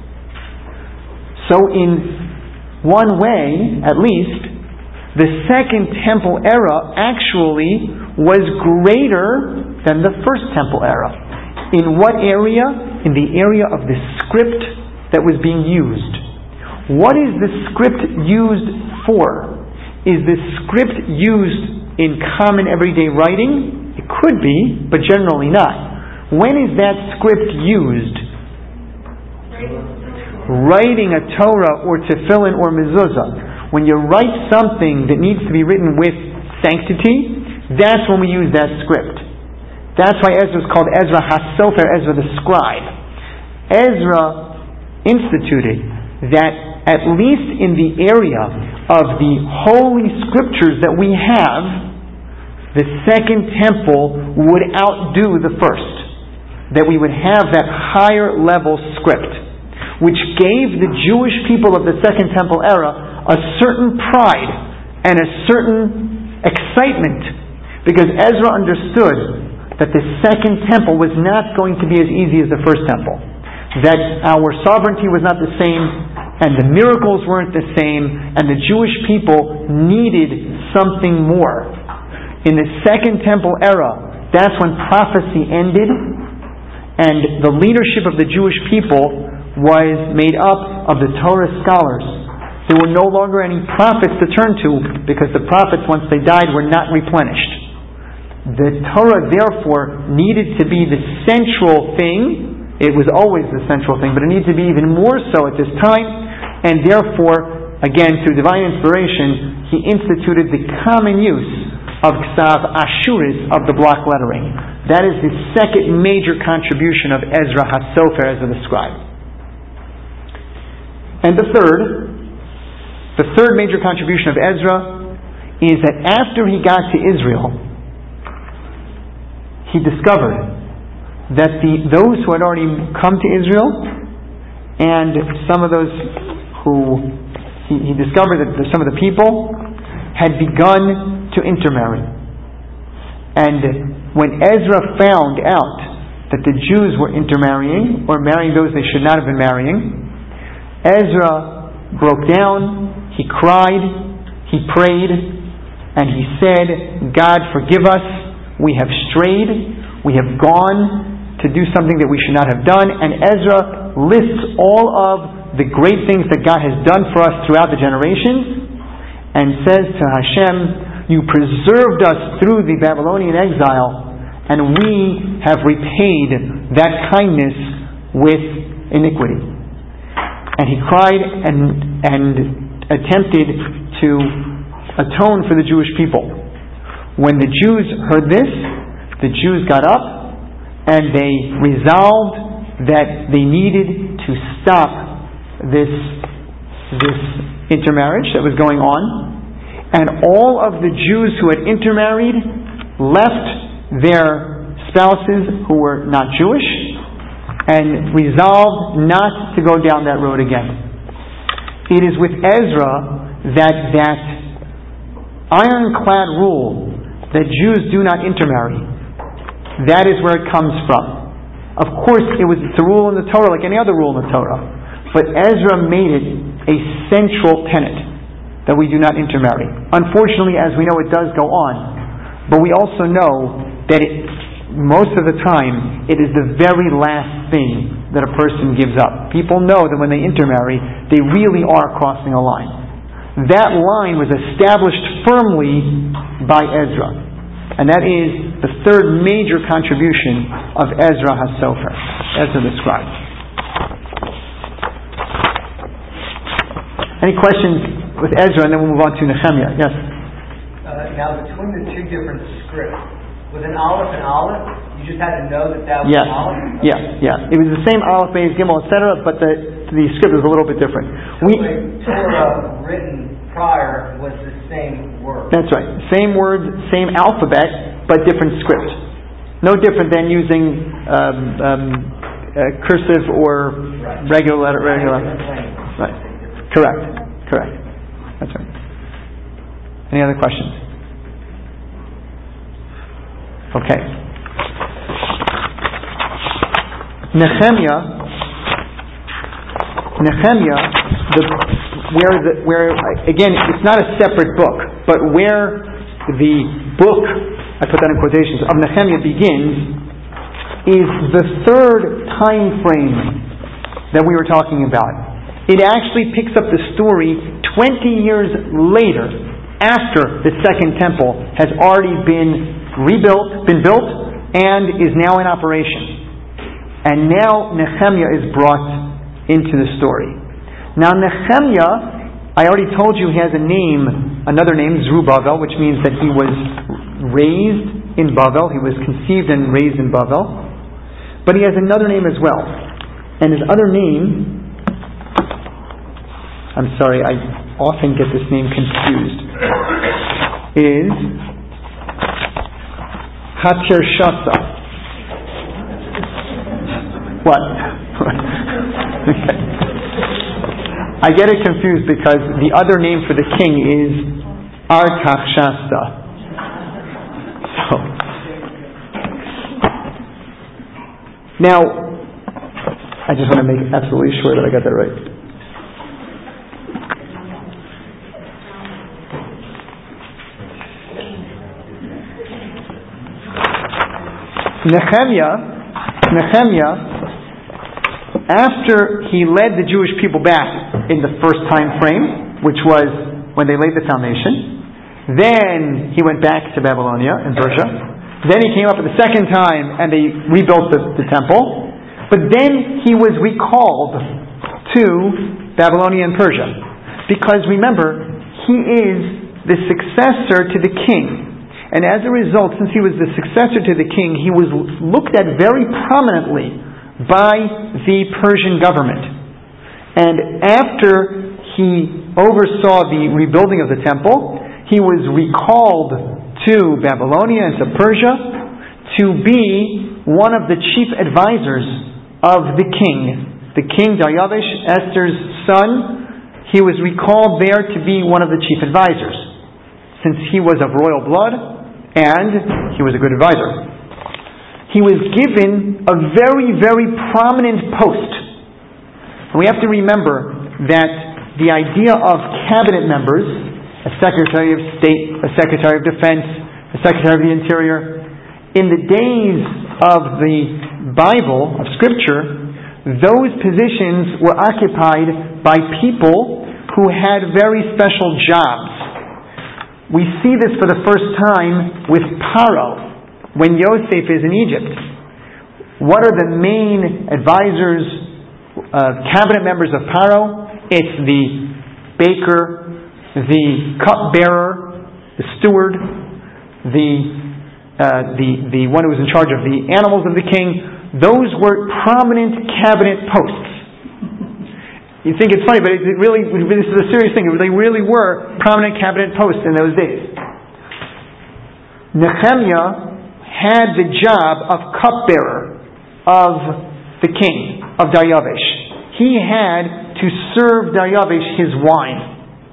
So in one way, at least, the second temple era actually was greater than the first temple era. In what area? In the area of the script that was being used. What is the script used for? Is the script used in common everyday writing? It could be, but generally not. When is that script used? Writing a Torah or tefillin or mezuzah. When you write something that needs to be written with sanctity, that's when we use that script. That's why Ezra is called Ezra HaSofer, Ezra the scribe. Ezra instituted that at least in the area of the holy scriptures that we have, the second temple would outdo the first. That we would have that higher level script, which gave the Jewish people of the second temple era a certain pride and a certain excitement, because Ezra understood that the second temple was not going to be as easy as the first temple, that our sovereignty was not the same, and the miracles weren't the same, and the Jewish people needed something more. In the second temple era, that's when prophecy ended, and the leadership of the Jewish people was made up of the Torah scholars. There were no longer any prophets to turn to, because the prophets, once they died, were not replenished. The Torah, therefore, needed to be the central thing. It was always the central thing, but it needed to be even more so at this time. And therefore, again, through divine inspiration, he instituted the common use of Ksav Ashuris, of the block lettering. That is the second major contribution of Ezra HaSofer, Ezra the scribe. And the third major contribution of Ezra is that after he got to Israel, he discovered that those who had already come to Israel, and some of those who he discovered that some of the people had begun to intermarry. And when Ezra found out that the Jews were intermarrying or marrying those they should not have been marrying, Ezra broke down, he cried, he prayed, and he said, God, forgive us, we have strayed, we have gone to do something that we should not have done. And Ezra lists all of the great things that God has done for us throughout the generations, and says to Hashem, you preserved us through the Babylonian exile, and we have repaid that kindness with iniquity. And he cried and attempted to atone for the Jewish people. When the Jews heard this, the Jews got up and they resolved that they needed to stop this intermarriage that was going on. And all of the Jews who had intermarried left their spouses who were not Jewish and resolved not to go down that road again. It is with Ezra that ironclad rule that Jews do not intermarry, that is where it comes from. Of course, it's a rule in the Torah like any other rule in the Torah, but Ezra made it a central tenet that we do not intermarry. Unfortunately, as we know, it does go on, but we also know that most of the time, it is the very last thing that a person gives up. People know that when they intermarry, they really are crossing a line. that line was established firmly by Ezra. And that is the third major contribution of Ezra HaSofer, Ezra the scribe. Any questions with Ezra, and then we'll move on to Nehemiah? Yes? Now, between the two different scripts, with an Aleph and Aleph, you just had to know that was Aleph? Yeah. It was the same Aleph, Beis, Gimel, etc., but the script was a little bit different. Torah written prior was the same word. That's right. Same words, same alphabet, but different script. No different than using cursive or regular letter. Right. Correct. That's right. Any other questions? Okay. Nehemiah, where again, it's not a separate book, but where the book, I put that in quotations, of Nehemiah begins, is the third time frame that we were talking about. It actually picks up the story 20 years later, after the second temple has already been built, and is now in operation. And now Nehemiah is brought into the story. Now Nehemiah, I already told you, he has another name, Zerubbabel, which means that he was raised in Bavel. He was conceived and raised in Bavel. But he has another name as well. And his other name, I'm sorry, I often get this name confused, is Hatirshasa. What? Okay. I get it confused because the other name for the king is Artaxerxes. So, now, I just want to make absolutely sure that I got that right. Nehemiah, after he led the Jewish people back in the first time frame, which was when they laid the foundation, then he went back to Babylonia and Persia. Then he came up at the second time and they rebuilt the temple. But then he was recalled to Babylonia and Persia. Because remember, he is the successor to the king. And as a result, since he was the successor to the king, he was looked at very prominently by the Persian government. And after he oversaw the rebuilding of the temple, he was recalled to Babylonia and to Persia to be one of the chief advisors of the king Daryavish, Esther's son. He was recalled there to be one of the chief advisors, since he was of royal blood and he was a good advisor. He was given a very, very prominent post. And we have to remember that the idea of cabinet members, a Secretary of State, a Secretary of Defense, a Secretary of the Interior, in the days of the Bible, of Scripture, those positions were occupied by people who had very special jobs. We see this for the first time with Paro, when Yosef is in Egypt. What are the main advisors, cabinet members of Paro? It's the baker, the cupbearer, the steward, the one who was in charge of the animals of the king. Those were prominent cabinet posts. You think it's funny, but this is a serious thing. They really were prominent cabinet posts in those days. Nehemiah had the job of cupbearer of the king, of Daryavish. He had to serve Daryavish his wine.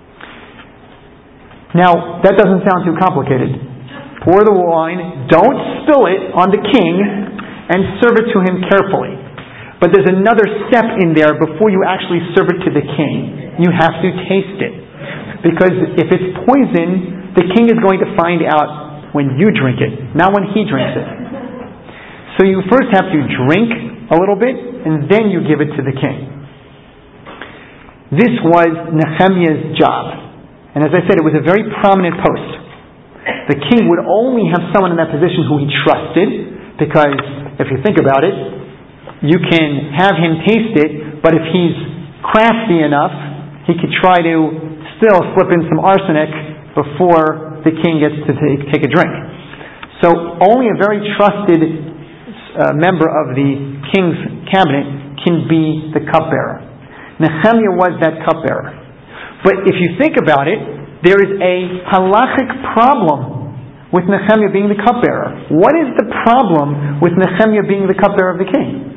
Now, that doesn't sound too complicated. Pour the wine, don't spill it on the king, and serve it to him carefully. But there's another step in there before you actually serve it to the king. You have to taste it. Because if it's poison, the king is going to find out when you drink it, not when he drinks it. So you first have to drink a little bit, and then you give it to the king. This was Nehemiah's job. And as I said, it was a very prominent post. The king would only have someone in that position who he trusted, because if you think about it, you can have him taste it, but if he's crafty enough, he could try to still slip in some arsenic before the king gets to take a drink. So only a very trusted member of the king's cabinet can be the cupbearer. Nehemiah was that cupbearer. But if you think about it, there is a halachic problem with Nehemiah being the cupbearer. What is the problem with Nehemiah being the cupbearer of the king?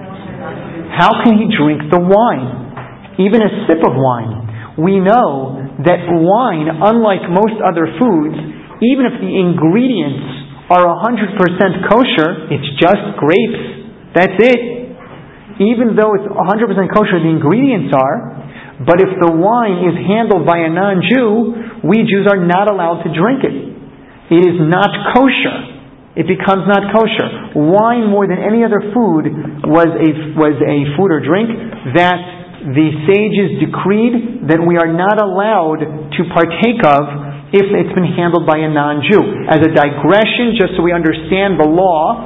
How can he drink the wine? Even a sip of wine. We know that wine, unlike most other foods, even if the ingredients are 100% kosher, it's just grapes. That's it. Even though it's 100% kosher, the ingredients are. But if the wine is handled by a non-Jew, we Jews are not allowed to drink it. It is not kosher. It becomes not kosher. Wine, more than any other food, was a food or drink that the sages decreed that we are not allowed to partake of if it's been handled by a non-Jew. As a digression, just so we understand the law,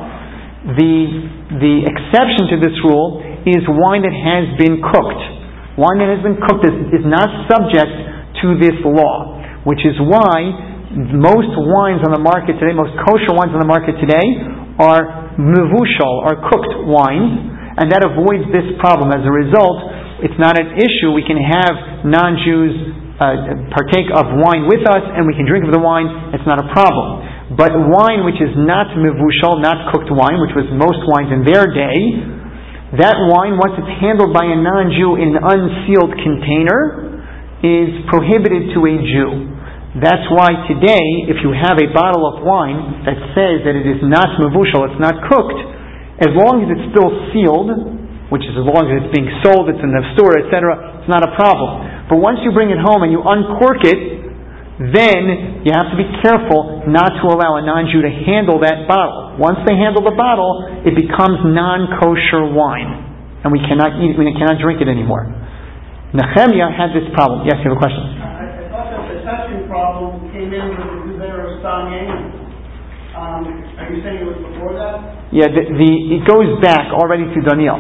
the exception to this rule is wine that has been cooked. Wine that has been cooked is not subject to this law, which is why most wines on the market today, most kosher wines on the market today, are mevushal, are cooked wines, and that avoids this problem. As a result, it's not an issue. We can have non-Jews partake of wine with us, and we can drink of the wine. It's not a problem. But wine which is not mevushal, not cooked wine, which was most wines in their day, that wine, once it's handled by a non-Jew in an unsealed container, is prohibited to a Jew. That's why today, if you have a bottle of wine that says that it is not mevushal, it's not cooked, as long as it's still sealed, which is as long as it's being sold, it's in the store, etc., it's not a problem. But once you bring it home and you uncork it, then you have to be careful not to allow a non-Jew to handle that bottle. Once they handle the bottle, it becomes non-kosher wine, and we cannot eat it, we cannot drink it anymore. Nehemiah had this problem. Yes, you have a question? I thought that the testing problem came in with the Gezer of Stanyain. Are you saying it was before that? Yeah, it goes back already to Daniel.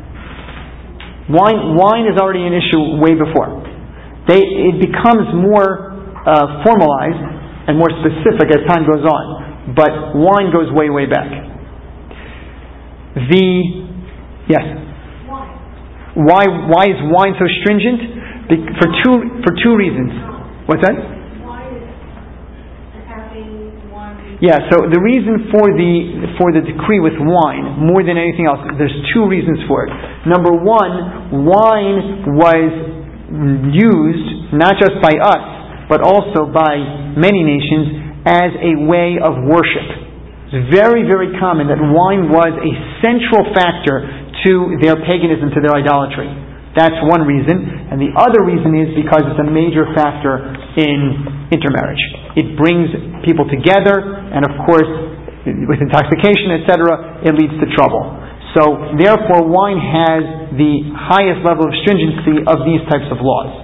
Wine is already an issue way before. It becomes more formalized and more specific as time goes on, but wine goes way, way back. Yes. Why is wine so stringent? For two reasons. What's that? Yeah, so the reason for the decree with wine, more than anything else, there's two reasons for it. Number one, wine was used not just by us, but also by many nations as a way of worship. It's very, very common that wine was a central factor to their paganism, to their idolatry. That's one reason. And the other reason is because it's a major factor in intermarriage. It brings people together, and of course, with intoxication, etc., it leads to trouble. So, therefore, wine has the highest level of stringency of these types of laws.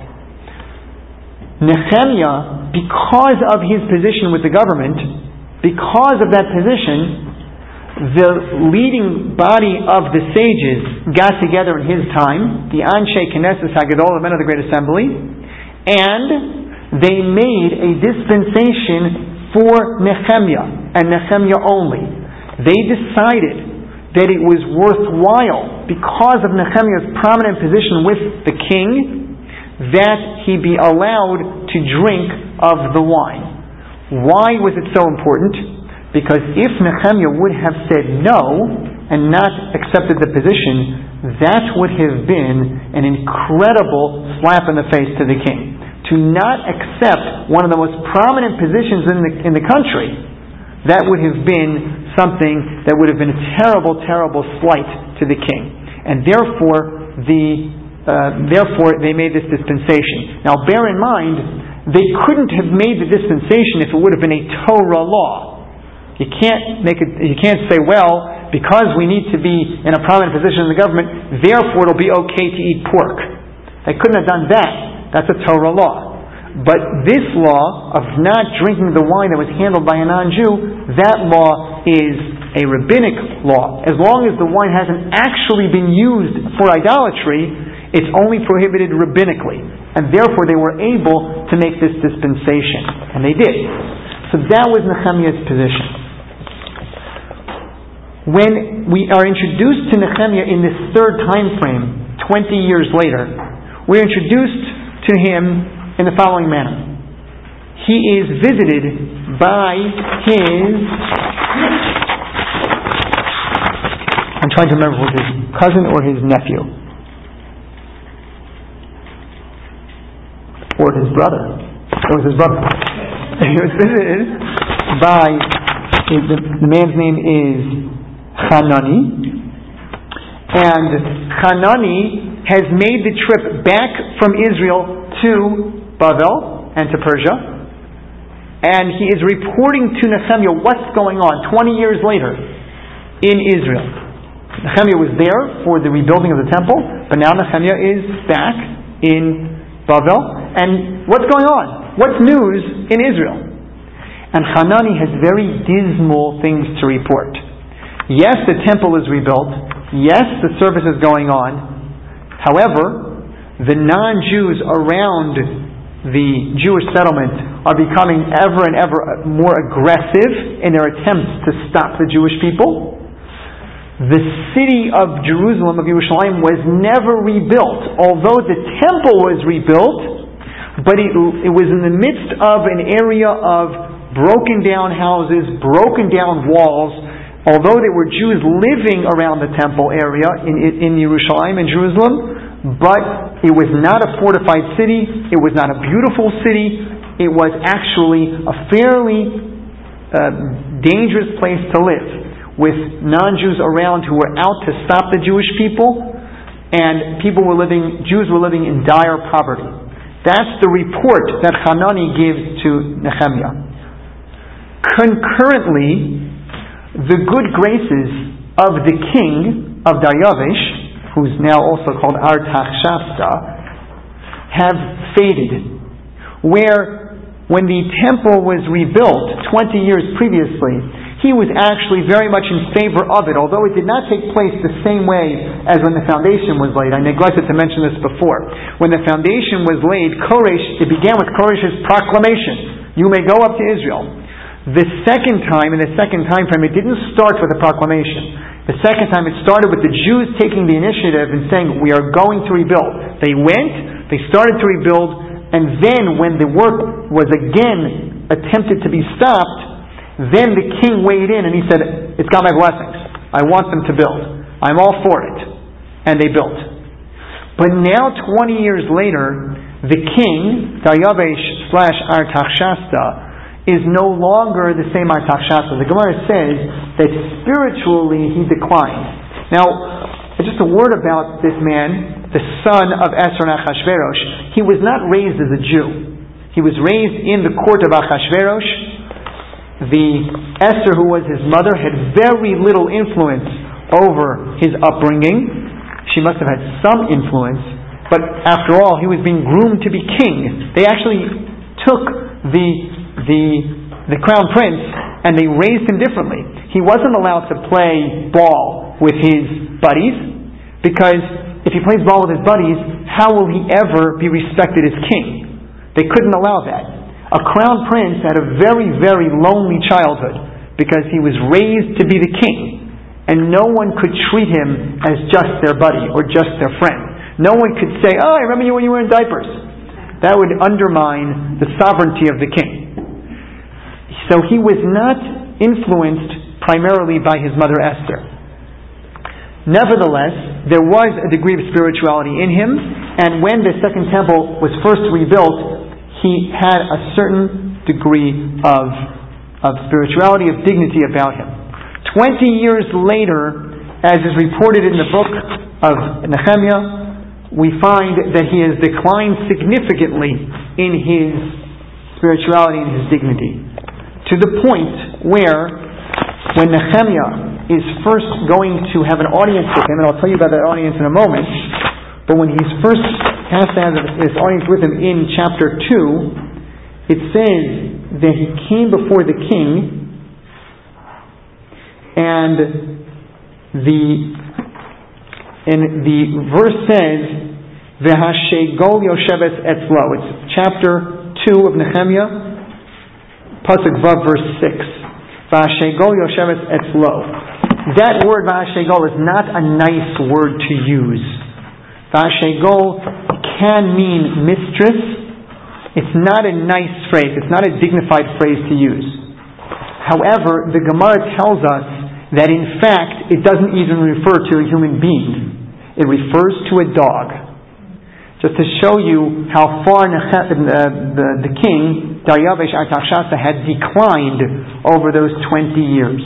Nehemiah, because of his position with the government, because of that position, the leading body of the sages got together in his time, the Anshe Knesset Hagadol, the men of the Great Assembly, and they made a dispensation for Nehemiah, and Nehemiah only. They decided that it was worthwhile, because of Nehemiah's prominent position with the king, that he be allowed to drink of the wine. Why was it so important? Because if Nehemiah would have said no and not accepted the position, that would have been an incredible slap in the face to the king. To not accept one of the most prominent positions in the country, that would have been something that would have been a terrible, terrible slight to the king. And therefore they made this dispensation. Now bear in mind, they couldn't have made the dispensation if it would have been a Torah law. You can't say, well, because we need to be in a prominent position in the government, therefore it'll be okay to eat pork. They couldn't have done that. That's a Torah law. But this law of not drinking the wine that was handled by a non-Jew, that law is a rabbinic law. As long as the wine hasn't actually been used for idolatry, it's only prohibited rabbinically. And therefore they were able to make this dispensation. And they did. So that was Nehemiah's position. When we are introduced to Nehemiah in this third time frame, 20 years later, we're introduced to him in the following manner. He is visited by his... I'm trying to remember if it was his cousin or his nephew. Or his brother. It was his brother. He was visited by... The man's name is Hanani. And Hanani has made the trip back from Israel to Bavel and to Persia, and he is reporting to Nehemiah what's going on 20 years later in Israel. Nehemiah was there for the rebuilding of the temple, but now Nehemiah is back in Bavel, and what's going on? What's news in Israel? And Hanani has very dismal things to report. Yes, the temple is rebuilt. Yes, the service is going on. However, the non-Jews around the Jewish settlement are becoming ever and ever more aggressive in their attempts to stop the Jewish people. The city of Jerusalem, of Yerushalayim, was never rebuilt. Although the temple was rebuilt, but it was in the midst of an area of broken down houses, broken down walls. Although there were Jews living around the temple area in Yerushalayim and Jerusalem, but it was not a fortified city, it was not a beautiful city, it was actually a fairly dangerous place to live, with non-Jews around who were out to stop the Jewish people, and Jews were living in dire poverty. That's the report that Hanani gives to Nehemiah. Concurrently, the good graces of the king of Daryavish, who's now also called Artaxerxes, have faded. Where, when the temple was rebuilt 20 years previously, he was actually very much in favor of it, although it did not take place the same way as when the foundation was laid. I neglected to mention this before. When the foundation was laid, it began with Koresh's proclamation, "You may go up to Israel." The second time, in the second time frame, it didn't start with a proclamation. The second time it started with the Jews taking the initiative and saying, "We are going to rebuild." They went, they started to rebuild, and then when the work was again attempted to be stopped, then the king weighed in and he said, "It's got my blessings. I want them to build. I'm all for it." And they built. But now, 20 years later, the king, Daryavish/Artaxerxes, is no longer the same Artaxerxes. The Gemara says that spiritually he declined. Now, just a word about this man, the son of Esther and Achashverosh. He was not raised as a Jew. He was raised in the court of Achashverosh. Esther, who was his mother, had very little influence over his upbringing. She must have had some influence, but after all, he was being groomed to be king. They actually took the crown prince and they raised him differently. He wasn't allowed to play ball with his buddies, because if he plays ball with his buddies, how will he ever be respected as king? They couldn't allow that. A crown prince had a very, very lonely childhood because he was raised to be the king, and no one could treat him as just their buddy or just their friend. No one could say, "Oh, I remember you when you were in diapers." That would undermine the sovereignty of the king. So he was not influenced primarily by his mother Esther. Nevertheless, there was a degree of spirituality in him, and when the second temple was first rebuilt, he had a certain degree of spirituality, of dignity about him. 20 years later, as is reported in the book of Nehemiah, we find that he has declined significantly in his spirituality and his dignity, to the point where, when Nehemiah is first going to have an audience with him, and I'll tell you about that audience in a moment, but when he's first has to have this audience with him in chapter 2, it says that he came before the king, and the verse says, V'hashegol yosheves etzlo. It's chapter 2 of Nehemiah, Pasuk Vav, verse 6. V'hashegol yosheves etzlo. That word v'hashegol is not a nice word to use. V'hashegol can mean mistress. It's not a nice phrase. It's not a dignified phrase to use. However, the Gemara tells us that in fact it doesn't even refer to a human being. It refers to a dog. Just to show you how far the king, Daryavesh Artaxerxes, had declined over those 20 years.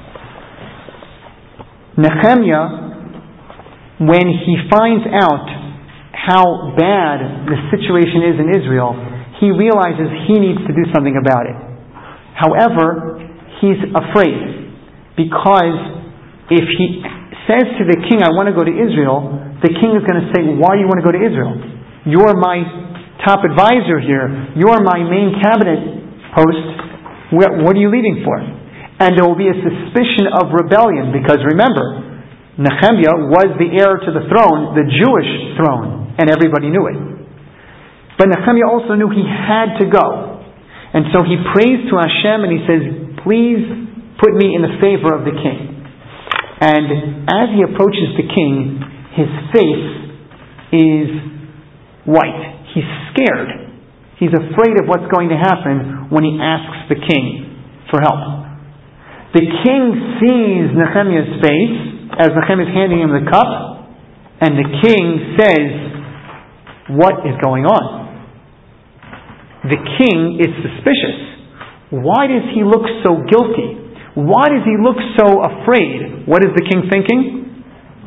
Nehemiah, when he finds out how bad the situation is in Israel, he realizes he needs to do something about it. However, he's afraid, because if he says to the king, I want to go to Israel, the king is going to say, why do you want to go to Israel? You're my top advisor here. You're my main cabinet post. What are you leaving for? And there will be a suspicion of rebellion, because remember, Nehemiah was the heir to the throne, the Jewish throne, and everybody knew it. But Nehemiah also knew he had to go. And so he prays to Hashem and he says, please put me in the favor of the king. And as he approaches the king, his face is white. He's scared. He's afraid of what's going to happen when he asks the king for help. The king sees Nehemiah's face as Nehemiah is handing him the cup, and the king says, what is going on? The king is suspicious. Why does he look so guilty? Why does he look so afraid? What is the king thinking?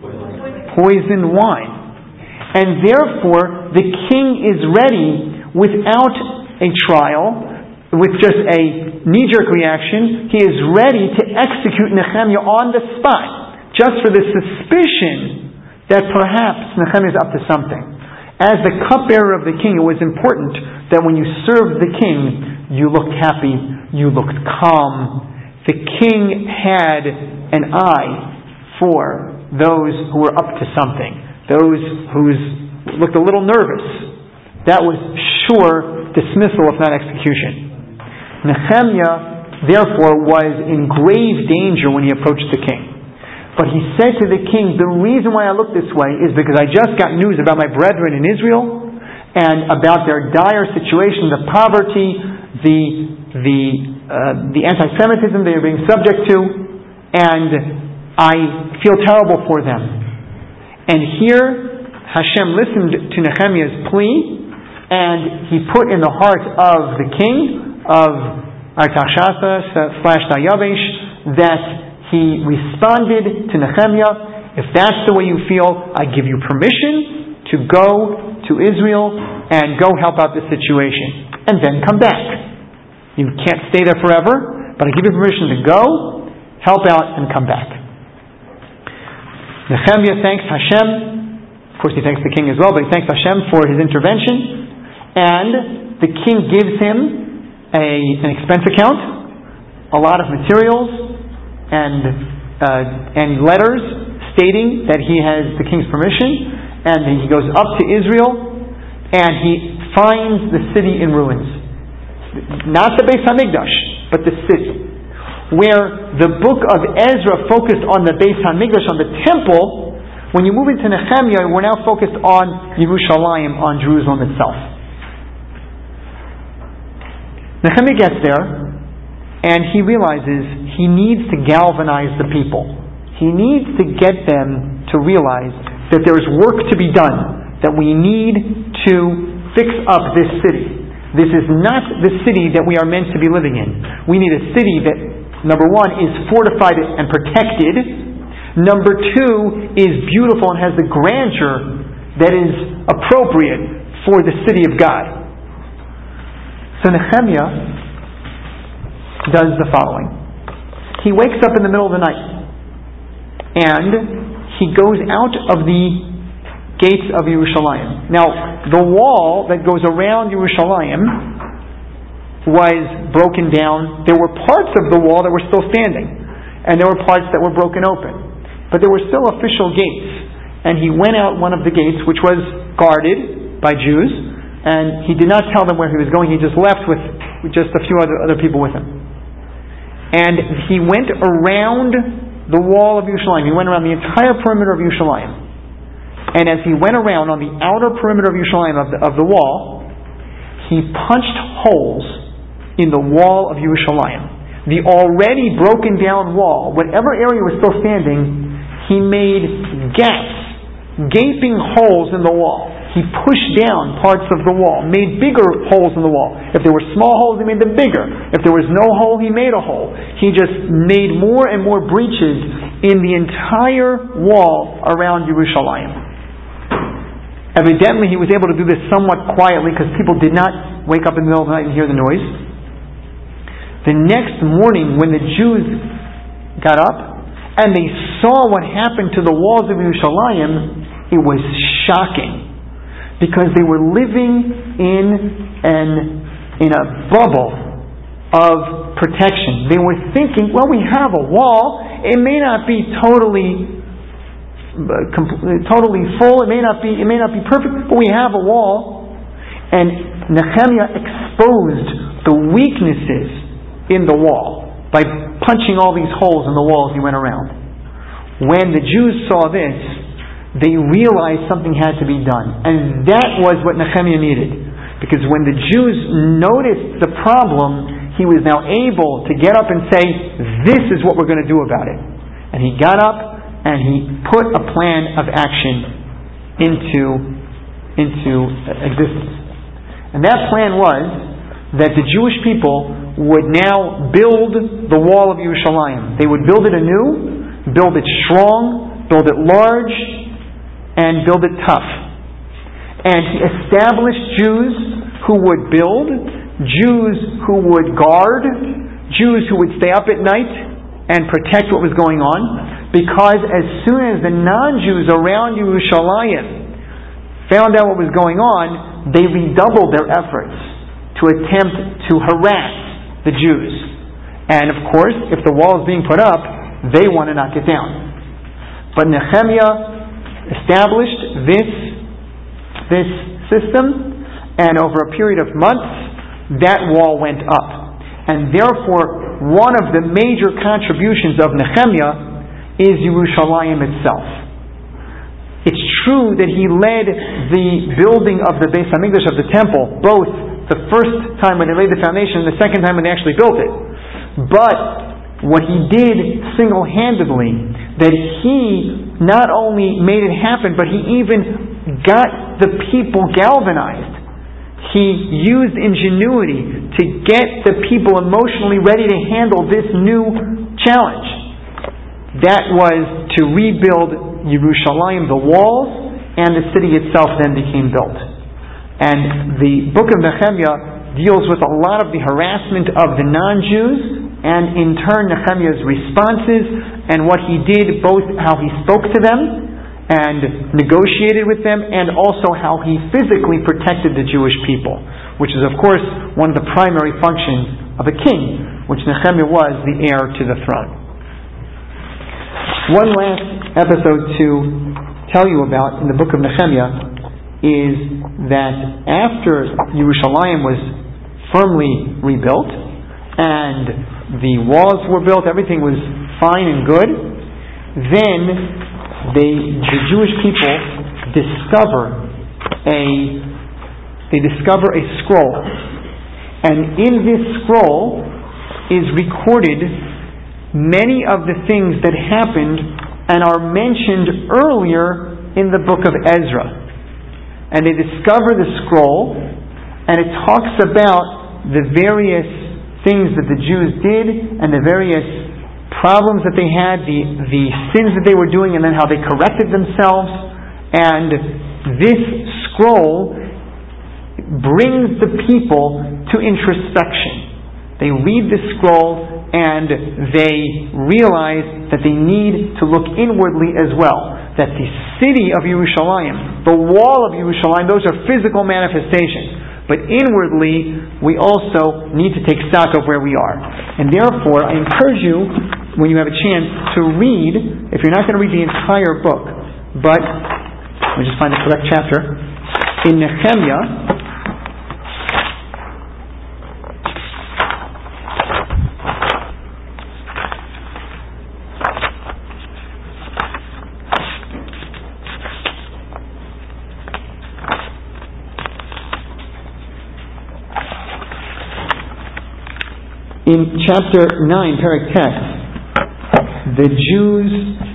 Poison wine. And therefore, the king is ready, without a trial, with just a knee-jerk reaction, he is ready to execute Nehemiah on the spot, just for the suspicion that perhaps Nehemiah is up to something. As the cupbearer of the king, it was important that when you served the king, you looked happy, you looked calm. The king had an eye for those who were up to something, those who looked a little nervous. That was sure dismissal, if not execution. Nehemiah, therefore, was in grave danger when he approached the king. But he said to the king, the reason why I look this way is because I just got news about my brethren in Israel and about their dire situation, the poverty, the anti-Semitism they are being subject to, and I feel terrible for them. And here, Hashem listened to Nehemiah's plea, and he put in the heart of the king of Artaxerxes / Daryavesh that he responded to Nehemiah, if that's the way you feel, I give you permission to go to Israel and go help out the situation, and then come back. You can't stay there forever, but I give you permission to go, help out, and come back. Nehemiah thanks Hashem. Of course, he thanks the king as well, but he thanks Hashem for his intervention. And the king gives him an expense account, a lot of materials, and letters stating that he has the king's permission, and he goes up to Israel, and he finds the city in ruins. Not the Beis HaMikdash, but the city. Where the book of Ezra focused on the Beis HaMikdash, on the temple, when you move into Nehemiah, we're now focused on Yerushalayim, on Jerusalem itself. Nehemiah gets there, and he realizes he needs to galvanize the people. He needs to get them to realize that there is work to be done, that we need to fix up this city. This is not the city that we are meant to be living in. We need a city that, number one, is fortified and protected. Number two, is beautiful and has the grandeur that is appropriate for the city of God. So Nehemiah does the following. He wakes up in the middle of the night and he goes out of the gates of Yerushalayim. Now, the wall that goes around Yerushalayim was broken down. There were parts of the wall that were still standing, and there were parts that were broken open. But there were still official gates. And he went out one of the gates, which was guarded by Jews, and he did not tell them where he was going. He just left with just a few other people with him. And he went around the wall of Yerushalayim. He went around the entire perimeter of Yerushalayim. And as he went around on the outer perimeter of Yerushalayim, of the wall, he punched holes in the wall of Yerushalayim. The already broken down wall, whatever area was still standing, he made gaps, gaping holes in the wall. He pushed down parts of the wall, made bigger holes in the wall. If there were small holes, he made them bigger. If there was no hole, he made a hole. He just made more and more breaches in the entire wall around Yerushalayim. Evidently, he was able to do this somewhat quietly because people did not wake up in the middle of the night and hear the noise. The next morning, when the Jews got up and they saw what happened to the walls of Yerushalayim, it was shocking. Because they were living in a bubble of protection. They were thinking, well, we have a wall. It may not be totally full. It may not be perfect, but we have a wall. And Nehemiah exposed the weaknesses in the wall by punching all these holes in the wall as he went around. When the Jews saw this, they realized something had to be done. And that was what Nehemiah needed. Because when the Jews noticed the problem, he was now able to get up and say, this is what we're going to do about it. And he got up and he put a plan of action into existence. And that plan was that the Jewish people would now build the wall of Yerushalayim. They would build it anew, build it strong, build it large, and build it tough. And he established Jews who would build, Jews who would guard, Jews who would stay up at night and protect what was going on, because as soon as the non-Jews around Yerushalayim found out what was going on, they redoubled their efforts to attempt to harass the Jews. And of course, if the wall is being put up, they want to knock it down. But Nehemiah established this system, and over a period of months, that wall went up. And therefore, one of the major contributions of Nehemiah is Yerushalayim itself. It's true that he led the building of the Beis HaMikdash, of the temple, both the first time when they laid the foundation and the second time when they actually built it. But what he did single-handedly, that he not only made it happen, but he even got the people galvanized. He used ingenuity to get the people emotionally ready to handle this new challenge. That was to rebuild Yerushalayim, the walls, and the city itself then became built. And the book of Nehemiah deals with a lot of the harassment of the non-Jews, and in turn Nehemiah's responses and what he did, both how he spoke to them and negotiated with them, and also how he physically protected the Jewish people, which is of course one of the primary functions of a king, which Nehemiah was, the heir to the throne. One last episode to tell you about in the book of Nehemiah is that after Yerushalayim was firmly rebuilt and the walls were built, everything was fine and good, then the Jewish people discover a scroll. And in this scroll is recorded many of the things that happened and are mentioned earlier in the book of Ezra. And they discover the scroll, and it talks about the various things that the Jews did and the various problems that they had, the sins that they were doing, and then how they corrected themselves. And this scroll brings the people to introspection. They read the scroll and they realize that they need to look inwardly as well. that the city of Yerushalayim, the wall of Yerushalayim, those are physical manifestations. But inwardly, we also need to take stock of where we are. And therefore, I encourage you, when you have a chance, to read, if you're not going to read the entire book, but, let me just find the correct chapter, in Nehemiah, in chapter 9, Perek Tet, the Jews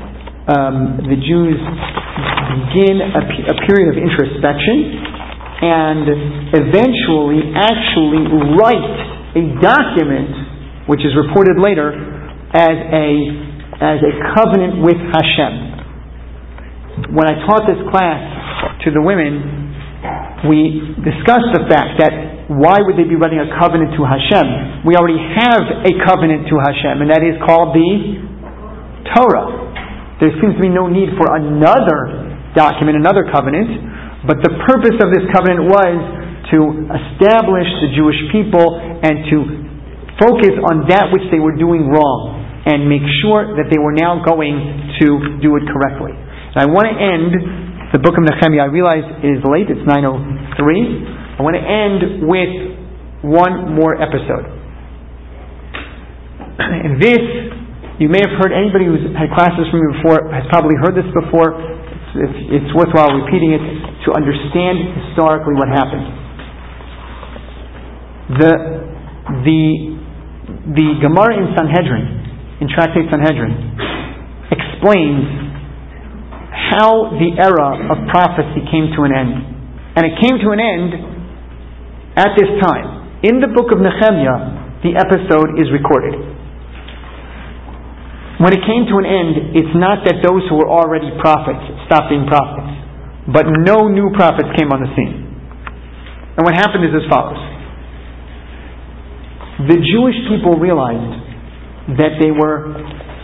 begin a period of introspection and eventually actually write a document, which is reported later as a covenant with Hashem. When I taught this class to the women, we discussed the fact that why would they be writing a covenant to Hashem? We already have a covenant to Hashem, and that is called the Torah. There seems to be no need for another document, another covenant, but the purpose of this covenant was to establish the Jewish people and to focus on that which they were doing wrong and make sure that they were now going to do it correctly. And I want to end the book of Nehemiah. I realize it is late, it's 9:03. I want to end with one more episode. And this, you may have heard, anybody who's had classes from me before has probably heard this before. It's worthwhile repeating it to understand historically what happened. The Gemara in Sanhedrin, in Tractate Sanhedrin, explains how the era of prophecy came to an end. And it came to an end at this time. In the book of Nehemiah, the episode is recorded. When it came to an end, it's not that those who were already prophets stopped being prophets, but no new prophets came on the scene. And what happened is as follows. The Jewish people realized that they were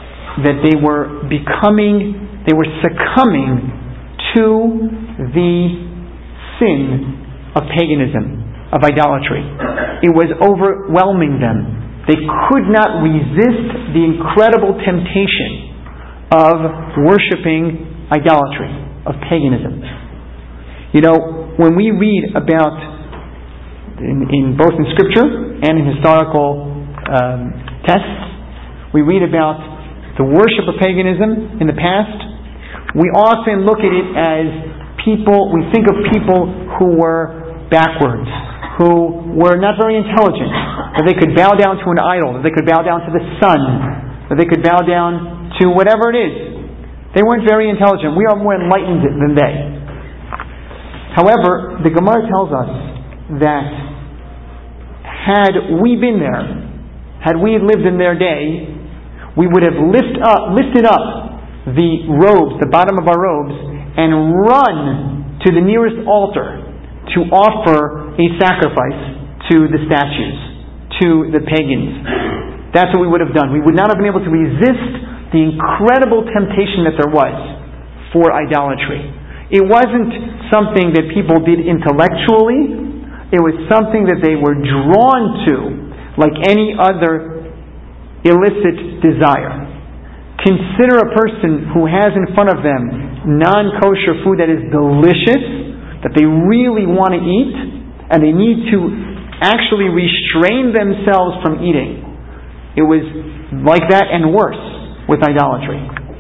succumbing to the sin of paganism, of idolatry. It was overwhelming them. They could not resist the incredible temptation of worshiping idolatry, of paganism. You know, when we read about, in both in Scripture and in historical texts, we read about the worship of paganism in the past. We often look at it as people, we think of people who were backwards, who were not very intelligent, that they could bow down to an idol, that they could bow down to the sun, that they could bow down to whatever it is. They weren't very intelligent. We are more enlightened than they. However, the Gemara tells us that had we been there, had we lived in their day, we would have lifted up the robes, the bottom of our robes, and run to the nearest altar to offer a sacrifice to the statues, to the pagans. That's what we would have done. We would not have been able to resist the incredible temptation that there was for idolatry. It wasn't something that people did intellectually. It was something that they were drawn to, like any other illicit desire. Consider a person who has in front of them non-kosher food that is delicious, that they really want to eat, and they need to actually restrain themselves from eating. It was like that and worse with idolatry.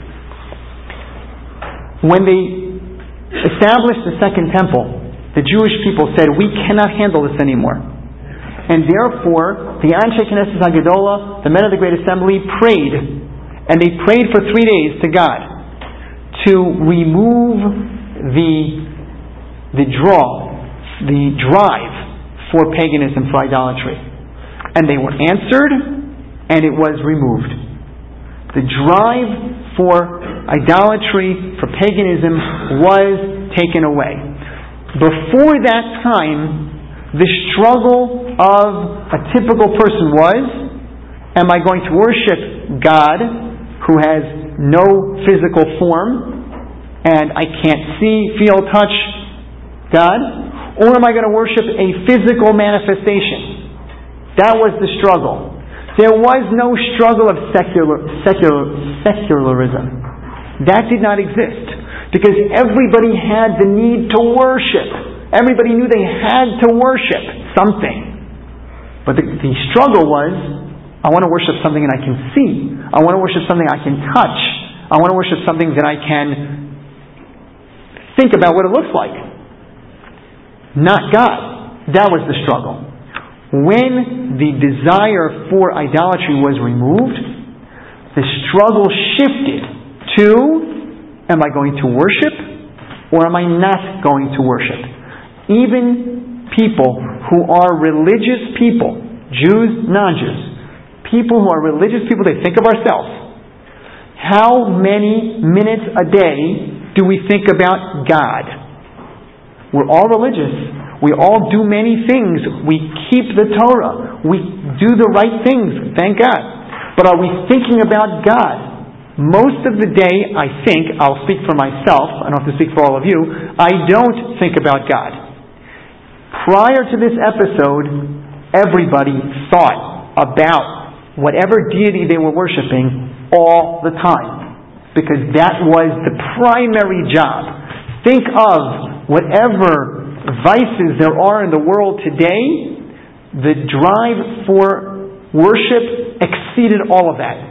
When they established the Second Temple, the Jewish people said, we cannot handle this anymore. And therefore, the Anshe Knesset HaGedolah, the men of the Great Assembly, prayed. And they prayed for 3 days to God to remove the drive for paganism, for idolatry. And they were answered, and it was removed. The drive for idolatry, for paganism, was taken away. Before that time, the struggle of a typical person was, am I going to worship God, who has no physical form, and I can't see, feel, touch God? Or am I going to worship a physical manifestation? That was the struggle. There was no struggle of secularism. That did not exist. Because everybody had the need to worship. Everybody knew they had to worship something. But the struggle was, I want to worship something that I can see. I want to worship something I can touch. I want to worship something that I can think about what it looks like. Not God. That was the struggle. When the desire for idolatry was removed, the struggle shifted to, am I going to worship or am I not going to worship? Even people who are religious people, Jews, non-Jews, people who are religious people, they think of ourselves. How many minutes a day do we think about God? We're all religious. We all do many things. We keep the Torah. We do the right things, thank God. But are we thinking about God? Most of the day, I think, I'll speak for myself, I don't have to speak for all of you, I don't think about God. Prior to this episode, everybody thought about whatever deity they were worshiping all the time. Because that was the primary job. Think of whatever vices there are in the world today, the drive for worship exceeded all of that.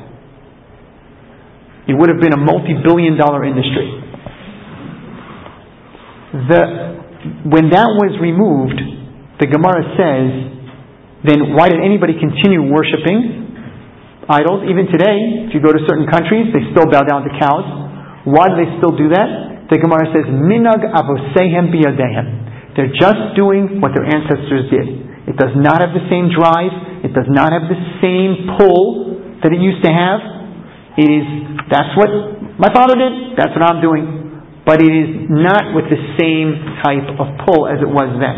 It would have been a multi-billion-dollar industry. When that was removed, the Gemara says, then why did anybody continue worshiping idols? Even today, if you go to certain countries, they still bow down to cows. Why do they still do that? The Gemara says, Minag avosehem biyadehem. They're just doing what their ancestors did. It does not have the same drive. It does not have the same pull that it used to have. That's what my father did. That's what I'm doing. But it is not with the same type of pull as it was then.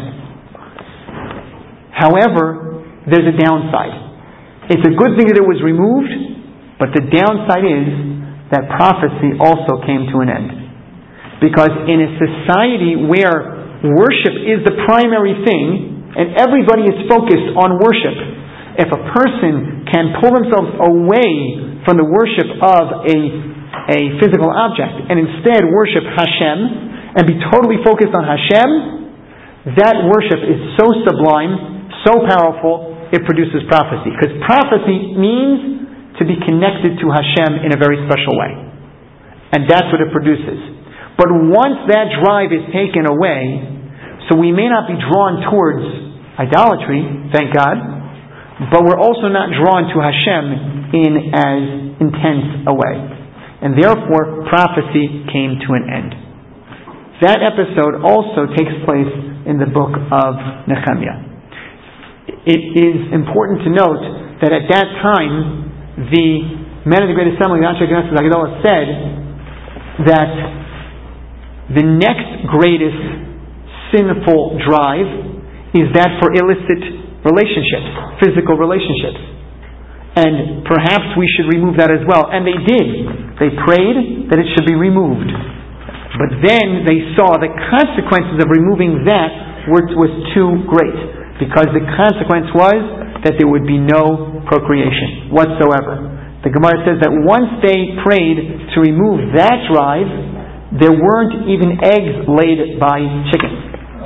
However, there's a downside. It's a good thing that it was removed, but the downside is that prophecy also came to an end. Because in a society where worship is the primary thing, and everybody is focused on worship, if a person can pull themselves away from the worship of a physical object and instead worship Hashem and be totally focused on Hashem, that worship is so sublime, so powerful, it produces prophecy. Because prophecy means to be connected to Hashem in a very special way. And that's what it produces. But once that drive is taken away, so we may not be drawn towards idolatry, thank God, but we're also not drawn to Hashem in as intense a way. And therefore, prophecy came to an end. That episode also takes place in the book of Nehemiah. It is important to note that at that time, the men of the Great Assembly, the Anshe Knesset Hagdolah, said that the next greatest sinful drive is that for illicit relationships, physical relationships. And perhaps we should remove that as well. And they did. They prayed that it should be removed. But then they saw the consequences of removing that was too great. Because the consequence was that there would be no procreation whatsoever. The Gemara says that once they prayed to remove that drive, there weren't even eggs laid by chickens.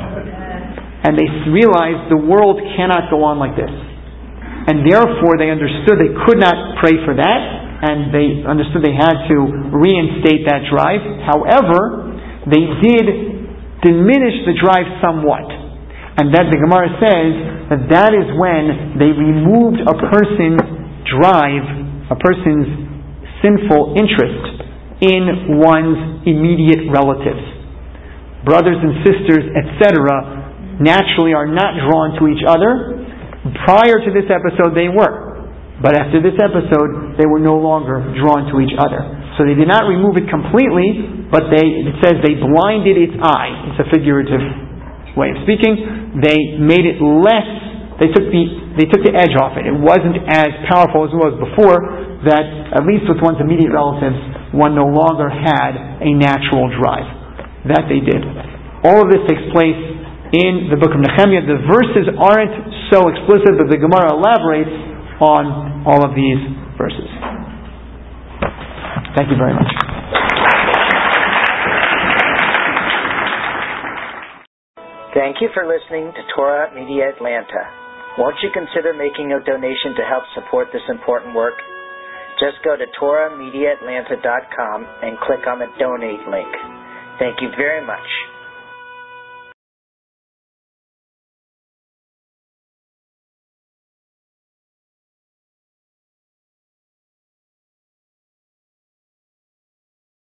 And they realized the world cannot go on like this. And therefore they understood they could not pray for that, and they understood they had to reinstate that drive. However, they did diminish the drive somewhat. And that the Gemara says that is when they removed a person's drive, a person's sinful interest in one's immediate relatives. Brothers and sisters, etc., naturally are not drawn to each other. Prior to this episode they were. But after this episode they were no longer drawn to each other. So they did not remove it completely, but it says they blinded its eye. It's a figurative way of speaking. They made it less, they took the edge off it. It wasn't as powerful as it was before, that at least with one's immediate relatives one no longer had a natural drive. That they did. All of this takes place in the book of Nehemiah. The verses aren't so explicit, but the Gemara elaborates on all of these verses. Thank you very much. Thank you for listening to Torah Media Atlanta. Won't you consider making a donation to help support this important work? Just go to TorahMediaAtlanta.com and click on the donate link. Thank you very much.